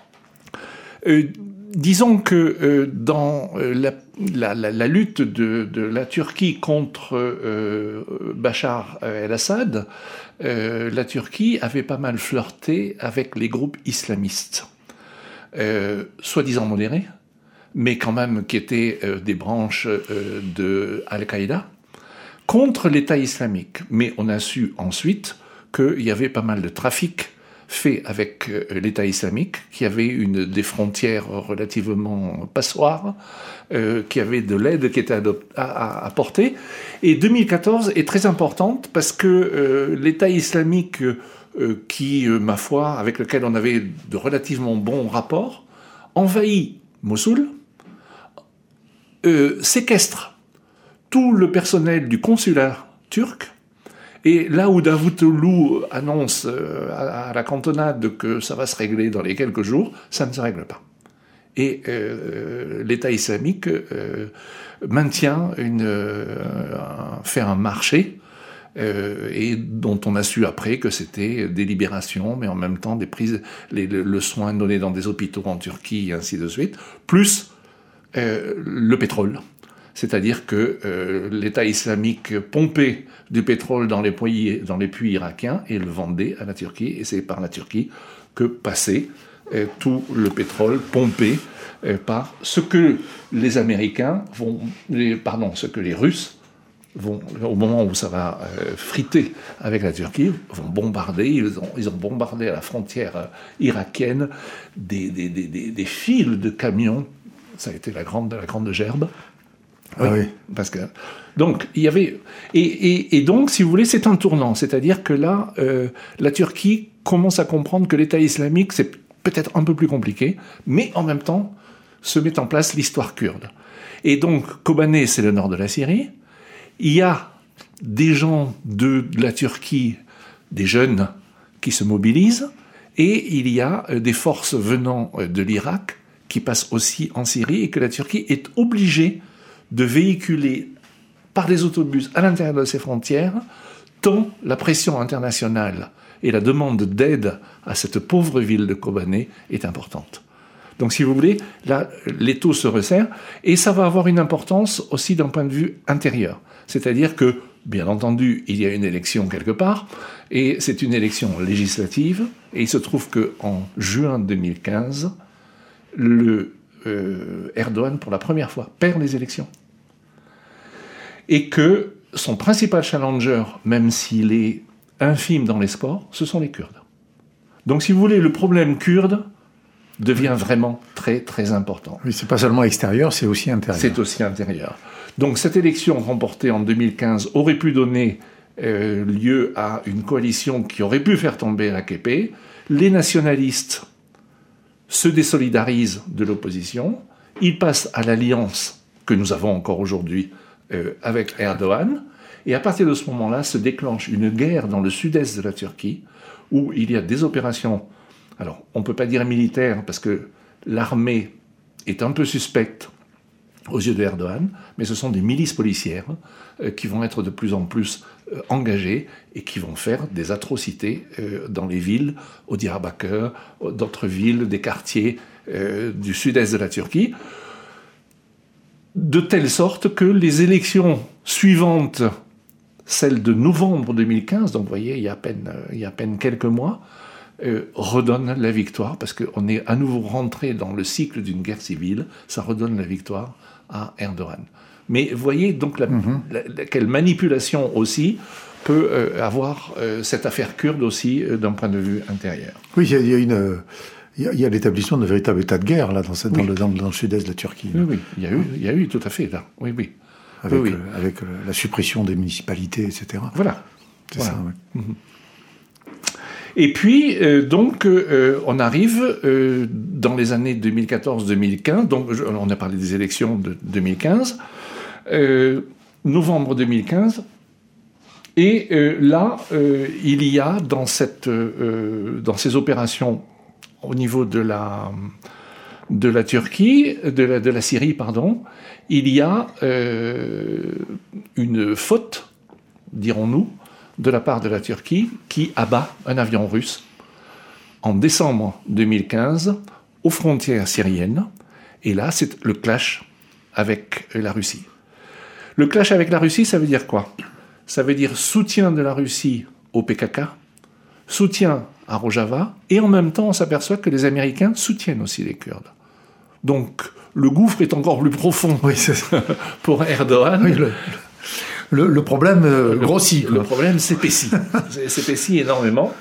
euh, disons que euh, dans la, la, la, la lutte de, de la Turquie contre euh, Bachar el-Assad, euh, la Turquie avait pas mal flirté avec les groupes islamistes, euh, soi-disant modérés, mais quand même qui étaient euh, des branches euh, de Al-Qaïda, contre l'État islamique. Mais on a su ensuite qu'il y avait pas mal de trafic fait avec l'État islamique, qui avait une, des frontières relativement passoires, euh, qui avait de l'aide qui était apportée. Et deux mille quatorze est très importante parce que euh, l'État islamique, euh, qui, euh, ma foi, avec lequel on avait de relativement bons rapports, envahit Mossoul, euh, séquestre tout le personnel du consulat turc, et là où Davutoglu annonce à la cantonade que ça va se régler dans les quelques jours, ça ne se règle pas. Et euh, l'État islamique euh, maintient une, euh, fait un marché, euh, et dont on a su après que c'était des libérations, mais en même temps des prises, les, le, le soin donné dans des hôpitaux en Turquie, et ainsi de suite, plus euh, le pétrole. C'est-à-dire que euh, l'État islamique pompait du pétrole dans les, puits, dans les puits irakiens et le vendait à la Turquie. Et c'est par la Turquie que passait euh, tout le pétrole pompé euh, par ce que les Américains vont, les, pardon, ce que les Russes vont, au moment où ça va euh, friter avec la Turquie, vont bombarder. Ils ont, ils ont bombardé à la frontière euh, irakienne des, des, des, des, des fils de camions. Ça a été la grande, la grande gerbe. Oui, ah oui. Parce que donc il y avait et, et, et donc si vous voulez c'est un tournant, c'est-à-dire que là euh, la Turquie commence à comprendre que l'État islamique c'est peut-être un peu plus compliqué, mais en même temps se met en place l'histoire kurde. Et donc Kobané c'est le nord de la Syrie. Il y a des gens de, de la Turquie, des jeunes qui se mobilisent, et il y a des forces venant de l'Irak qui passent aussi en Syrie et que la Turquie est obligée de véhiculer par les autobus à l'intérieur de ses frontières, tant la pression internationale et la demande d'aide à cette pauvre ville de Kobané est importante. Donc, si vous voulez, là, l'étau se resserre, et ça va avoir une importance aussi d'un point de vue intérieur. C'est-à-dire que, bien entendu, il y a une élection quelque part, et c'est une élection législative, et il se trouve qu'en juin deux mille quinze, le Euh, Erdogan, pour la première fois, perd les élections. Et que son principal challenger, même s'il est infime dans les scores, ce sont les Kurdes. Donc, si vous voulez, le problème kurde devient vraiment très, très important. Oui, c'est pas seulement extérieur, c'est aussi intérieur. C'est aussi intérieur. Donc, cette élection remportée en deux mille quinze aurait pu donner euh, lieu à une coalition qui aurait pu faire tomber l'A K P. Les nationalistes se désolidarisent de l'opposition, ils passent à l'alliance que nous avons encore aujourd'hui euh, avec Erdogan, et à partir de ce moment-là se déclenche une guerre dans le sud-est de la Turquie, où il y a des opérations, alors on ne peut pas dire militaires, parce que l'armée est un peu suspecte aux yeux de Erdogan, mais ce sont des milices policières euh, qui vont être de plus en plus euh, engagées et qui vont faire des atrocités euh, dans les villes, au Diyarbakır, d'autres villes, des quartiers euh, du sud-est de la Turquie, de telle sorte que les élections suivantes, celles de novembre deux mille quinze, donc vous voyez, il y a à peine, il y a à peine quelques mois, euh, redonnent la victoire, parce qu'on est à nouveau rentré dans le cycle d'une guerre civile, ça redonne la victoire à Erdogan. Mais vous voyez donc la, mm-hmm. la, la, quelle manipulation aussi peut euh, avoir euh, cette affaire kurde aussi euh, d'un point de vue intérieur. Oui, il y a, il y a une... Euh... Il y, a, il y a l'établissement de véritable état de guerre là, dans, cette, oui. dans, le, dans, dans le sud-est de la Turquie. Oui, oui, il y a eu, il y a eu tout à fait là. Oui, oui. Avec, oui, oui. Euh, avec euh, la suppression des municipalités, et cetera. Voilà. C'est voilà. ça, oui. Mm-hmm. Et puis, euh, donc, euh, on arrive euh, dans les années deux mille quatorze deux mille quinze, donc je, on a parlé des élections de deux mille quinze, euh, novembre deux mille quinze, et euh, là, euh, il y a dans, cette, euh, dans ces opérations au niveau de la, de la Turquie, de la, de la Syrie, pardon, il y a euh, une faute, dirons-nous, de la part de la Turquie qui abat un avion russe en décembre deux mille quinze aux frontières syriennes. Et là, c'est le clash avec la Russie. Le clash avec la Russie, ça veut dire quoi ? Ça veut dire soutien de la Russie au P K K, soutien à Rojava, et en même temps, on s'aperçoit que les Américains soutiennent aussi les Kurdes. Donc, le gouffre est encore plus profond oui, c'est ça. Pour Erdogan. Oui, le, le, le problème euh, le, grossit. Le problème s'épaissit. s'épaissit énormément.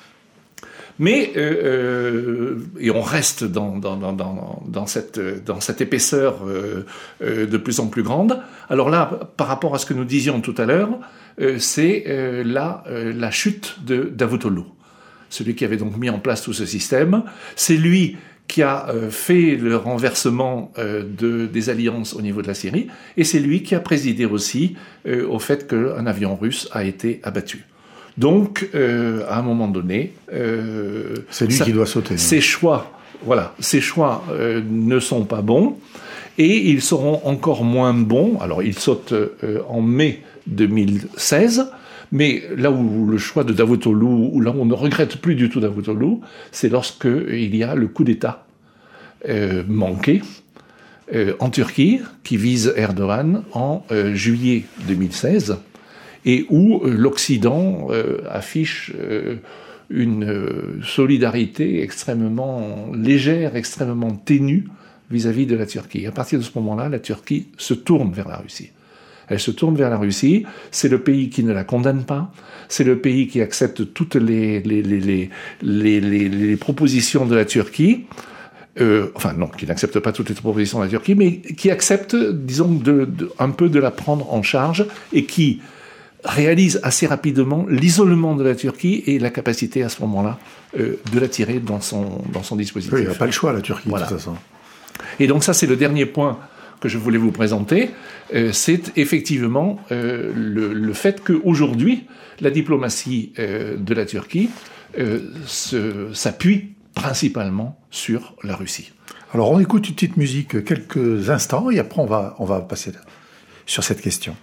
Mais, euh, euh, et on reste dans, dans, dans, dans, dans, cette, dans cette épaisseur euh, euh, de plus en plus grande. Alors là, par rapport à ce que nous disions tout à l'heure, euh, c'est euh, là, euh, la chute de Davutoglu. Celui qui avait donc mis en place tout ce système. C'est lui qui a euh, fait le renversement euh, de, des alliances au niveau de la Syrie, et c'est lui qui a présidé aussi euh, au fait qu'un avion russe a été abattu. Donc, euh, à un moment donné... Euh, c'est lui ça, qui doit sauter. Ses choix, voilà, ses choix euh, ne sont pas bons, et ils seront encore moins bons. Alors, il saute euh, en mai deux mille seize, mais là où le choix de Davutoglu, où là où on ne regrette plus du tout Davutoglu, c'est lorsqu'il y a le coup d'État euh, manqué euh, en Turquie, qui vise Erdogan en euh, juillet deux mille seize, et où euh, l'Occident euh, affiche euh, une euh, solidarité extrêmement légère, extrêmement ténue vis-à-vis de la Turquie. À partir de ce moment-là, la Turquie se tourne vers la Russie. Elle se tourne vers la Russie, c'est le pays qui ne la condamne pas, c'est le pays qui accepte toutes les, les, les, les, les, les, les propositions de la Turquie, euh, enfin non, qui n'accepte pas toutes les propositions de la Turquie, mais qui accepte, disons, de, de, un peu de la prendre en charge, et qui réalise assez rapidement l'isolement de la Turquie et la capacité à ce moment-là euh, de la tirer dans son, dans son dispositif. Oui, il n'a pas le choix, la Turquie, voilà. De toute façon. Et donc ça, c'est le dernier point que je voulais vous présenter, euh, c'est effectivement euh, le, le fait qu'aujourd'hui, la diplomatie euh, de la Turquie euh, se, s'appuie principalement sur la Russie. Alors on écoute une petite musique quelques instants, et après on va, on va passer sur cette question.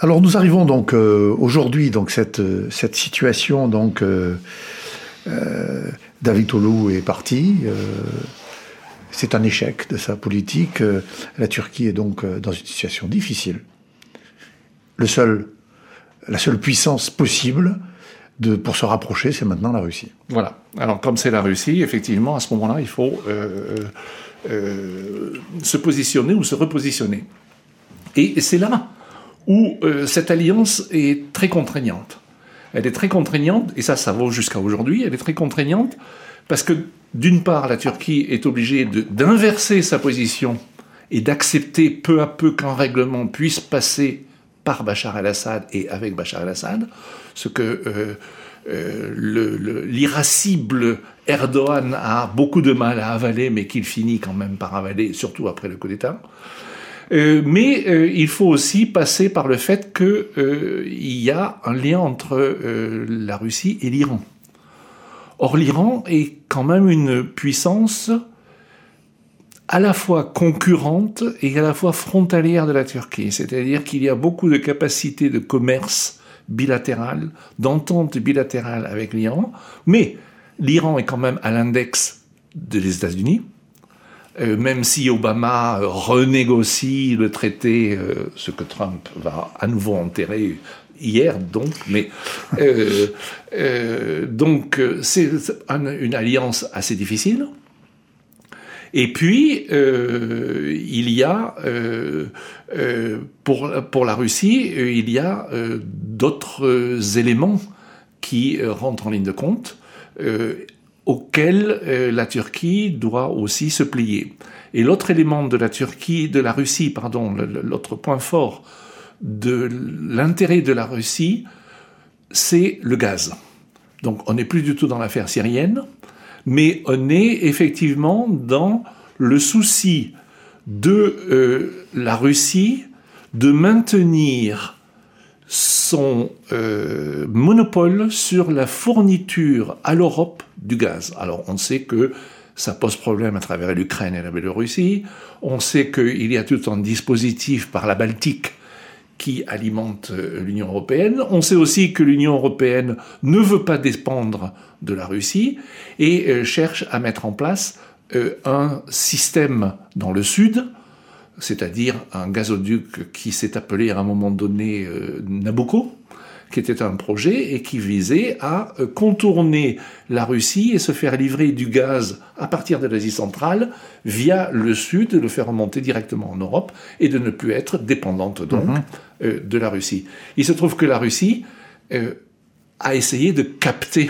Alors nous arrivons donc euh, aujourd'hui donc cette cette situation donc euh, euh, Davutoglu est parti. Euh, c'est un échec de sa politique. Euh, la Turquie est donc euh, dans une situation difficile. Le seul, la seule puissance possible de, pour se rapprocher, c'est maintenant la Russie. Voilà. Alors comme c'est la Russie, effectivement, à ce moment-là, il faut euh, euh, se positionner ou se repositionner. Et c'est là où euh, cette alliance est très contraignante. Elle est très contraignante, et ça, ça vaut jusqu'à aujourd'hui, elle est très contraignante parce que, d'une part, la Turquie est obligée de, d'inverser sa position et d'accepter peu à peu qu'un règlement puisse passer par Bachar el-Assad et avec Bachar el-Assad, ce que euh, euh, le, le, l'irascible Erdogan a beaucoup de mal à avaler, mais qu'il finit quand même par avaler, surtout après le coup d'État. Euh, mais euh, il faut aussi passer par le fait qu'il euh, y a un lien entre euh, la Russie et l'Iran. Or, l'Iran est quand même une puissance à la fois concurrente et à la fois frontalière de la Turquie. C'est-à-dire qu'il y a beaucoup de capacités de commerce bilatéral, d'entente bilatérale avec l'Iran, mais l'Iran est quand même à l'index des États-Unis. Euh, même si Obama euh, renégocie le traité, euh, ce que Trump va à nouveau enterrer hier, donc, mais euh, euh, donc c'est un, une alliance assez difficile. Et puis euh, il y a euh, euh, pour pour la Russie, euh, il y a euh, d'autres éléments qui euh, rentrent en ligne de compte. Euh, auquel euh, la Turquie doit aussi se plier. Et l'autre élément de la Turquie, de la Russie, pardon, le, l'autre point fort de l'intérêt de la Russie, c'est le gaz. Donc on n'est plus du tout dans l'affaire syrienne, mais on est effectivement dans le souci de euh, la Russie de maintenir son euh, monopole sur la fourniture à l'Europe du gaz. Alors on sait que ça pose problème à travers l'Ukraine et la Biélorussie, on sait qu'il y a tout un dispositif par la Baltique qui alimente l'Union européenne, on sait aussi que l'Union européenne ne veut pas dépendre de la Russie et euh, cherche à mettre en place euh, un système dans le sud, c'est-à-dire un gazoduc qui s'est appelé à un moment donné euh, Nabucco, qui était un projet et qui visait à euh, contourner la Russie et se faire livrer du gaz à partir de l'Asie centrale via le sud, le faire remonter directement en Europe et de ne plus être dépendante donc mmh. euh, de la Russie. Il se trouve que la Russie euh, a essayé de capter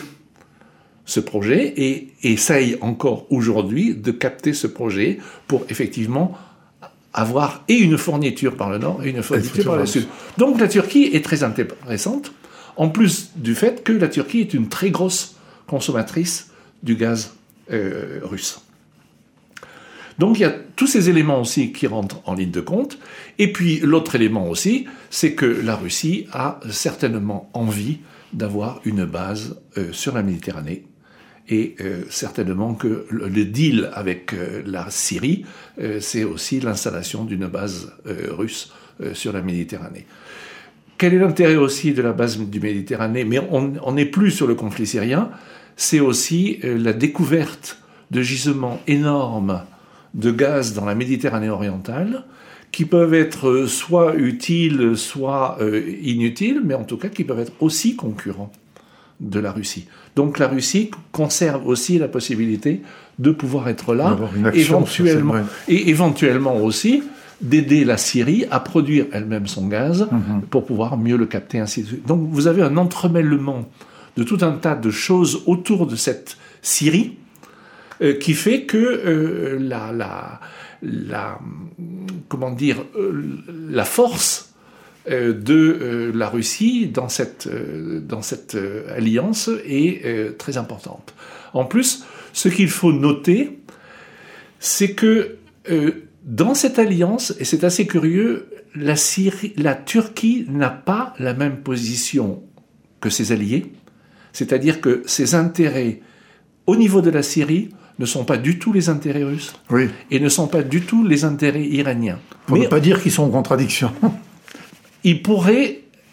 ce projet et essaye encore aujourd'hui de capter ce projet pour effectivement avoir et une fourniture par le nord et une fourniture par le sud. Donc la Turquie est très intéressante, en plus du fait que la Turquie est une très grosse consommatrice du gaz euh, russe. Donc il y a tous ces éléments aussi qui rentrent en ligne de compte. Et puis l'autre élément aussi, c'est que la Russie a certainement envie d'avoir une base euh, sur la Méditerranée. Et euh, certainement que le, le deal avec euh, la Syrie, euh, c'est aussi l'installation d'une base euh, russe euh, sur la Méditerranée. Quel est l'intérêt aussi de la base du Méditerranée ? Mais on n'est plus sur le conflit syrien, c'est aussi euh, la découverte de gisements énormes de gaz dans la Méditerranée orientale, qui peuvent être soit utiles, soit euh, inutiles, mais en tout cas qui peuvent être aussi concurrents de la Russie. Donc la Russie conserve aussi la possibilité de pouvoir être là, éventuellement, et éventuellement aussi d'aider la Syrie à produire elle-même son gaz mmh. pour pouvoir mieux le capter, ainsi de suite. Donc vous avez un entremêlement de tout un tas de choses autour de cette Syrie euh, qui fait que euh, la, la, la, comment dire, euh, la force de euh, la Russie dans cette, euh, dans cette euh, alliance est euh, très importante. En plus, ce qu'il faut noter, c'est que euh, dans cette alliance, et c'est assez curieux, la, Syrie, la Turquie n'a pas la même position que ses alliés, c'est-à-dire que ses intérêts au niveau de la Syrie ne sont pas du tout les intérêts russes oui. et ne sont pas du tout les intérêts iraniens. Pour ne pas dire qu'ils sont en contradiction. Il pourrait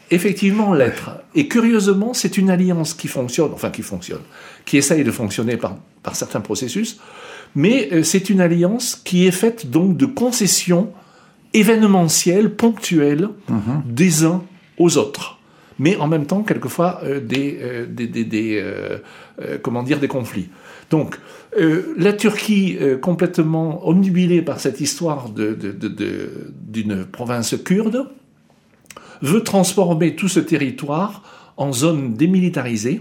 effectivement l'être. Et curieusement, c'est une alliance qui fonctionne, enfin qui fonctionne, qui essaye de fonctionner par, par certains processus, mais euh, c'est une alliance qui est faite donc de concessions événementielles, ponctuelles, mmh. des uns aux autres. Mais en même temps, quelquefois, euh, des, euh, des, des, des, euh, euh, comment dire, des conflits. Donc, euh, la Turquie, euh, complètement omnubilée par cette histoire de, de, de, de, d'une province kurde, veut transformer tout ce territoire en zone démilitarisée,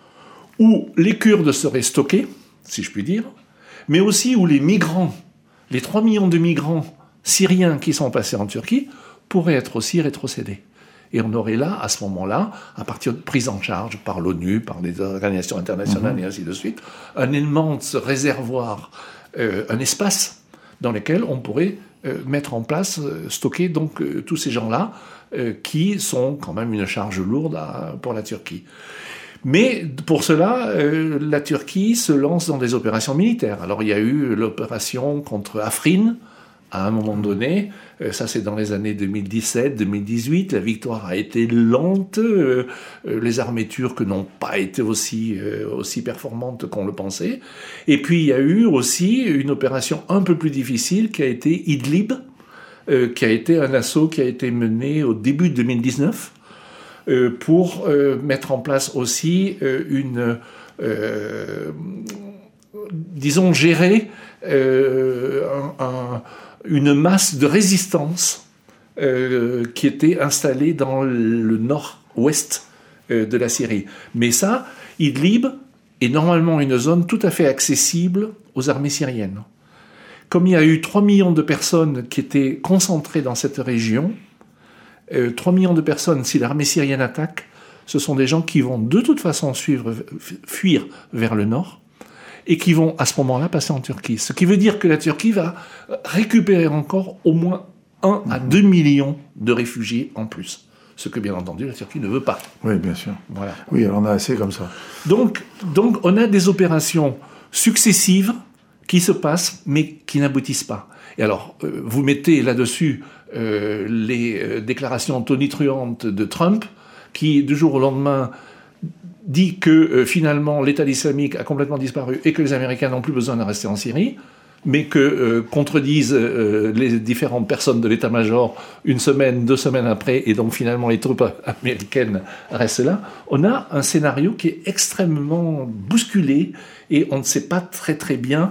où les Kurdes seraient stockés, si je puis dire, mais aussi où les migrants, les trois millions de migrants syriens qui sont passés en Turquie, pourraient être aussi rétrocédés. Et on aurait là, à ce moment-là, à partir de prise en charge par l'ONU, par les organisations internationales mmh. et ainsi de suite, un immense réservoir, euh, un espace dans lequel on pourrait euh, mettre en place, euh, stocker donc euh, tous ces gens-là, euh, qui sont quand même une charge lourde à, pour la Turquie. Mais pour cela, euh, la Turquie se lance dans des opérations militaires. Alors il y a eu l'opération contre Afrin, à un moment donné, euh, ça c'est dans les années deux mille dix-sept deux mille dix-huit, la victoire a été lente, euh, euh, les armées turques n'ont pas été aussi, euh, aussi performantes qu'on le pensait. Et puis il y a eu aussi une opération un peu plus difficile qui a été Idlib, euh, qui a été un assaut qui a été mené au début de deux mille dix-neuf, euh, pour euh, mettre en place aussi euh, une, euh, disons, gérer euh, un, un une masse de résistance euh, qui était installée dans le nord-ouest euh, de la Syrie. Mais ça, Idlib est normalement une zone tout à fait accessible aux armées syriennes. Comme il y a eu trois millions de personnes qui étaient concentrées dans cette région, euh, trois millions de personnes, si l'armée syrienne attaque, ce sont des gens qui vont de toute façon suivre, fuir vers le nord, et qui vont à ce moment-là passer en Turquie. Ce qui veut dire que la Turquie va récupérer encore au moins un à deux millions de réfugiés en plus. Ce que, bien entendu, la Turquie ne veut pas. Oui, bien sûr. Voilà. Oui, elle en a assez comme ça. Donc, donc, on a des opérations successives qui se passent, mais qui n'aboutissent pas. Et alors, euh, vous mettez là-dessus euh, les euh, déclarations tonitruantes de Trump, qui, du jour au lendemain, dit que euh, finalement l'État islamique a complètement disparu et que les Américains n'ont plus besoin de rester en Syrie, mais que euh, contredisent euh, les différentes personnes de l'état-major une semaine, deux semaines après, et donc finalement les troupes américaines restent là. On a un scénario qui est extrêmement bousculé et on ne sait pas très très bien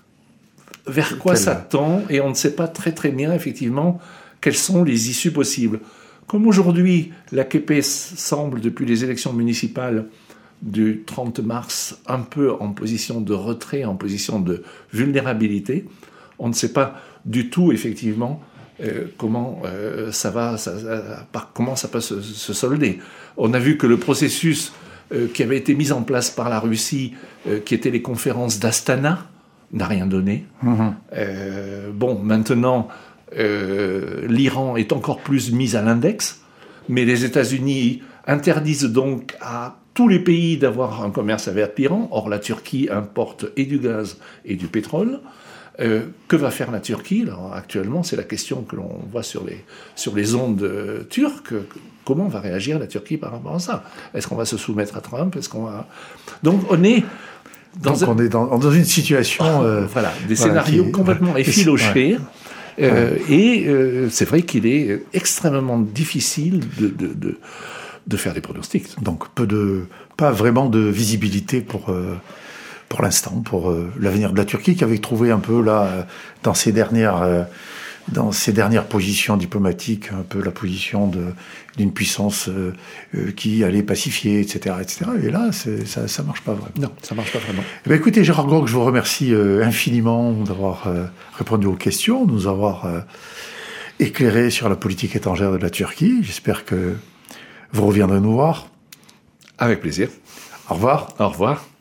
vers quoi ça tend, et on ne sait pas très très bien effectivement quelles sont les issues possibles. Comme aujourd'hui, l'A K P semble, depuis les élections municipales du trente mars, un peu en position de retrait, en position de vulnérabilité, on ne sait pas du tout, effectivement, euh, comment, euh, ça va, ça, ça, par, comment ça peut se, se solder. On a vu que le processus euh, qui avait été mis en place par la Russie, euh, qui étaient les conférences d'Astana, n'a rien donné. Mmh. Euh, bon, maintenant... Euh, l'Iran est encore plus mis à l'index, mais les États-Unis interdisent donc à tous les pays d'avoir un commerce avec l'Iran. Or, la Turquie importe et du gaz et du pétrole. Euh, que va faire la Turquie ? Alors, actuellement, c'est la question que l'on voit sur les, sur les ondes euh, turques. Comment va réagir la Turquie par rapport à ça ? Est-ce qu'on va se soumettre à Trump ? Est-ce qu'on va... Donc, on est... Dans Donc, un... on est dans, dans une situation... Euh, voilà, des voilà, scénarios qui... complètement effilochés. Ouais. Euh, ouais. Et euh, c'est vrai qu'il est extrêmement difficile de, de, de, de faire des pronostics. Donc peu de, pas vraiment de visibilité pour, euh, pour l'instant, pour euh, l'avenir de la Turquie, qui avait trouvé un peu là, euh, dans ses dernières, euh, dans ses dernières positions diplomatiques, un peu la position de, d'une puissance euh, euh, qui allait pacifier, et cetera, et cetera. Et là, c'est, ça, ça marche pas vraiment. Non, ça marche pas vraiment. Eh bien, écoutez, Gérard Groc, je vous remercie euh, infiniment d'avoir euh, répondu aux questions, de nous avoir euh, éclairé sur la politique étrangère de la Turquie. J'espère que vous reviendrez nous voir. Avec plaisir. Au revoir. Au revoir.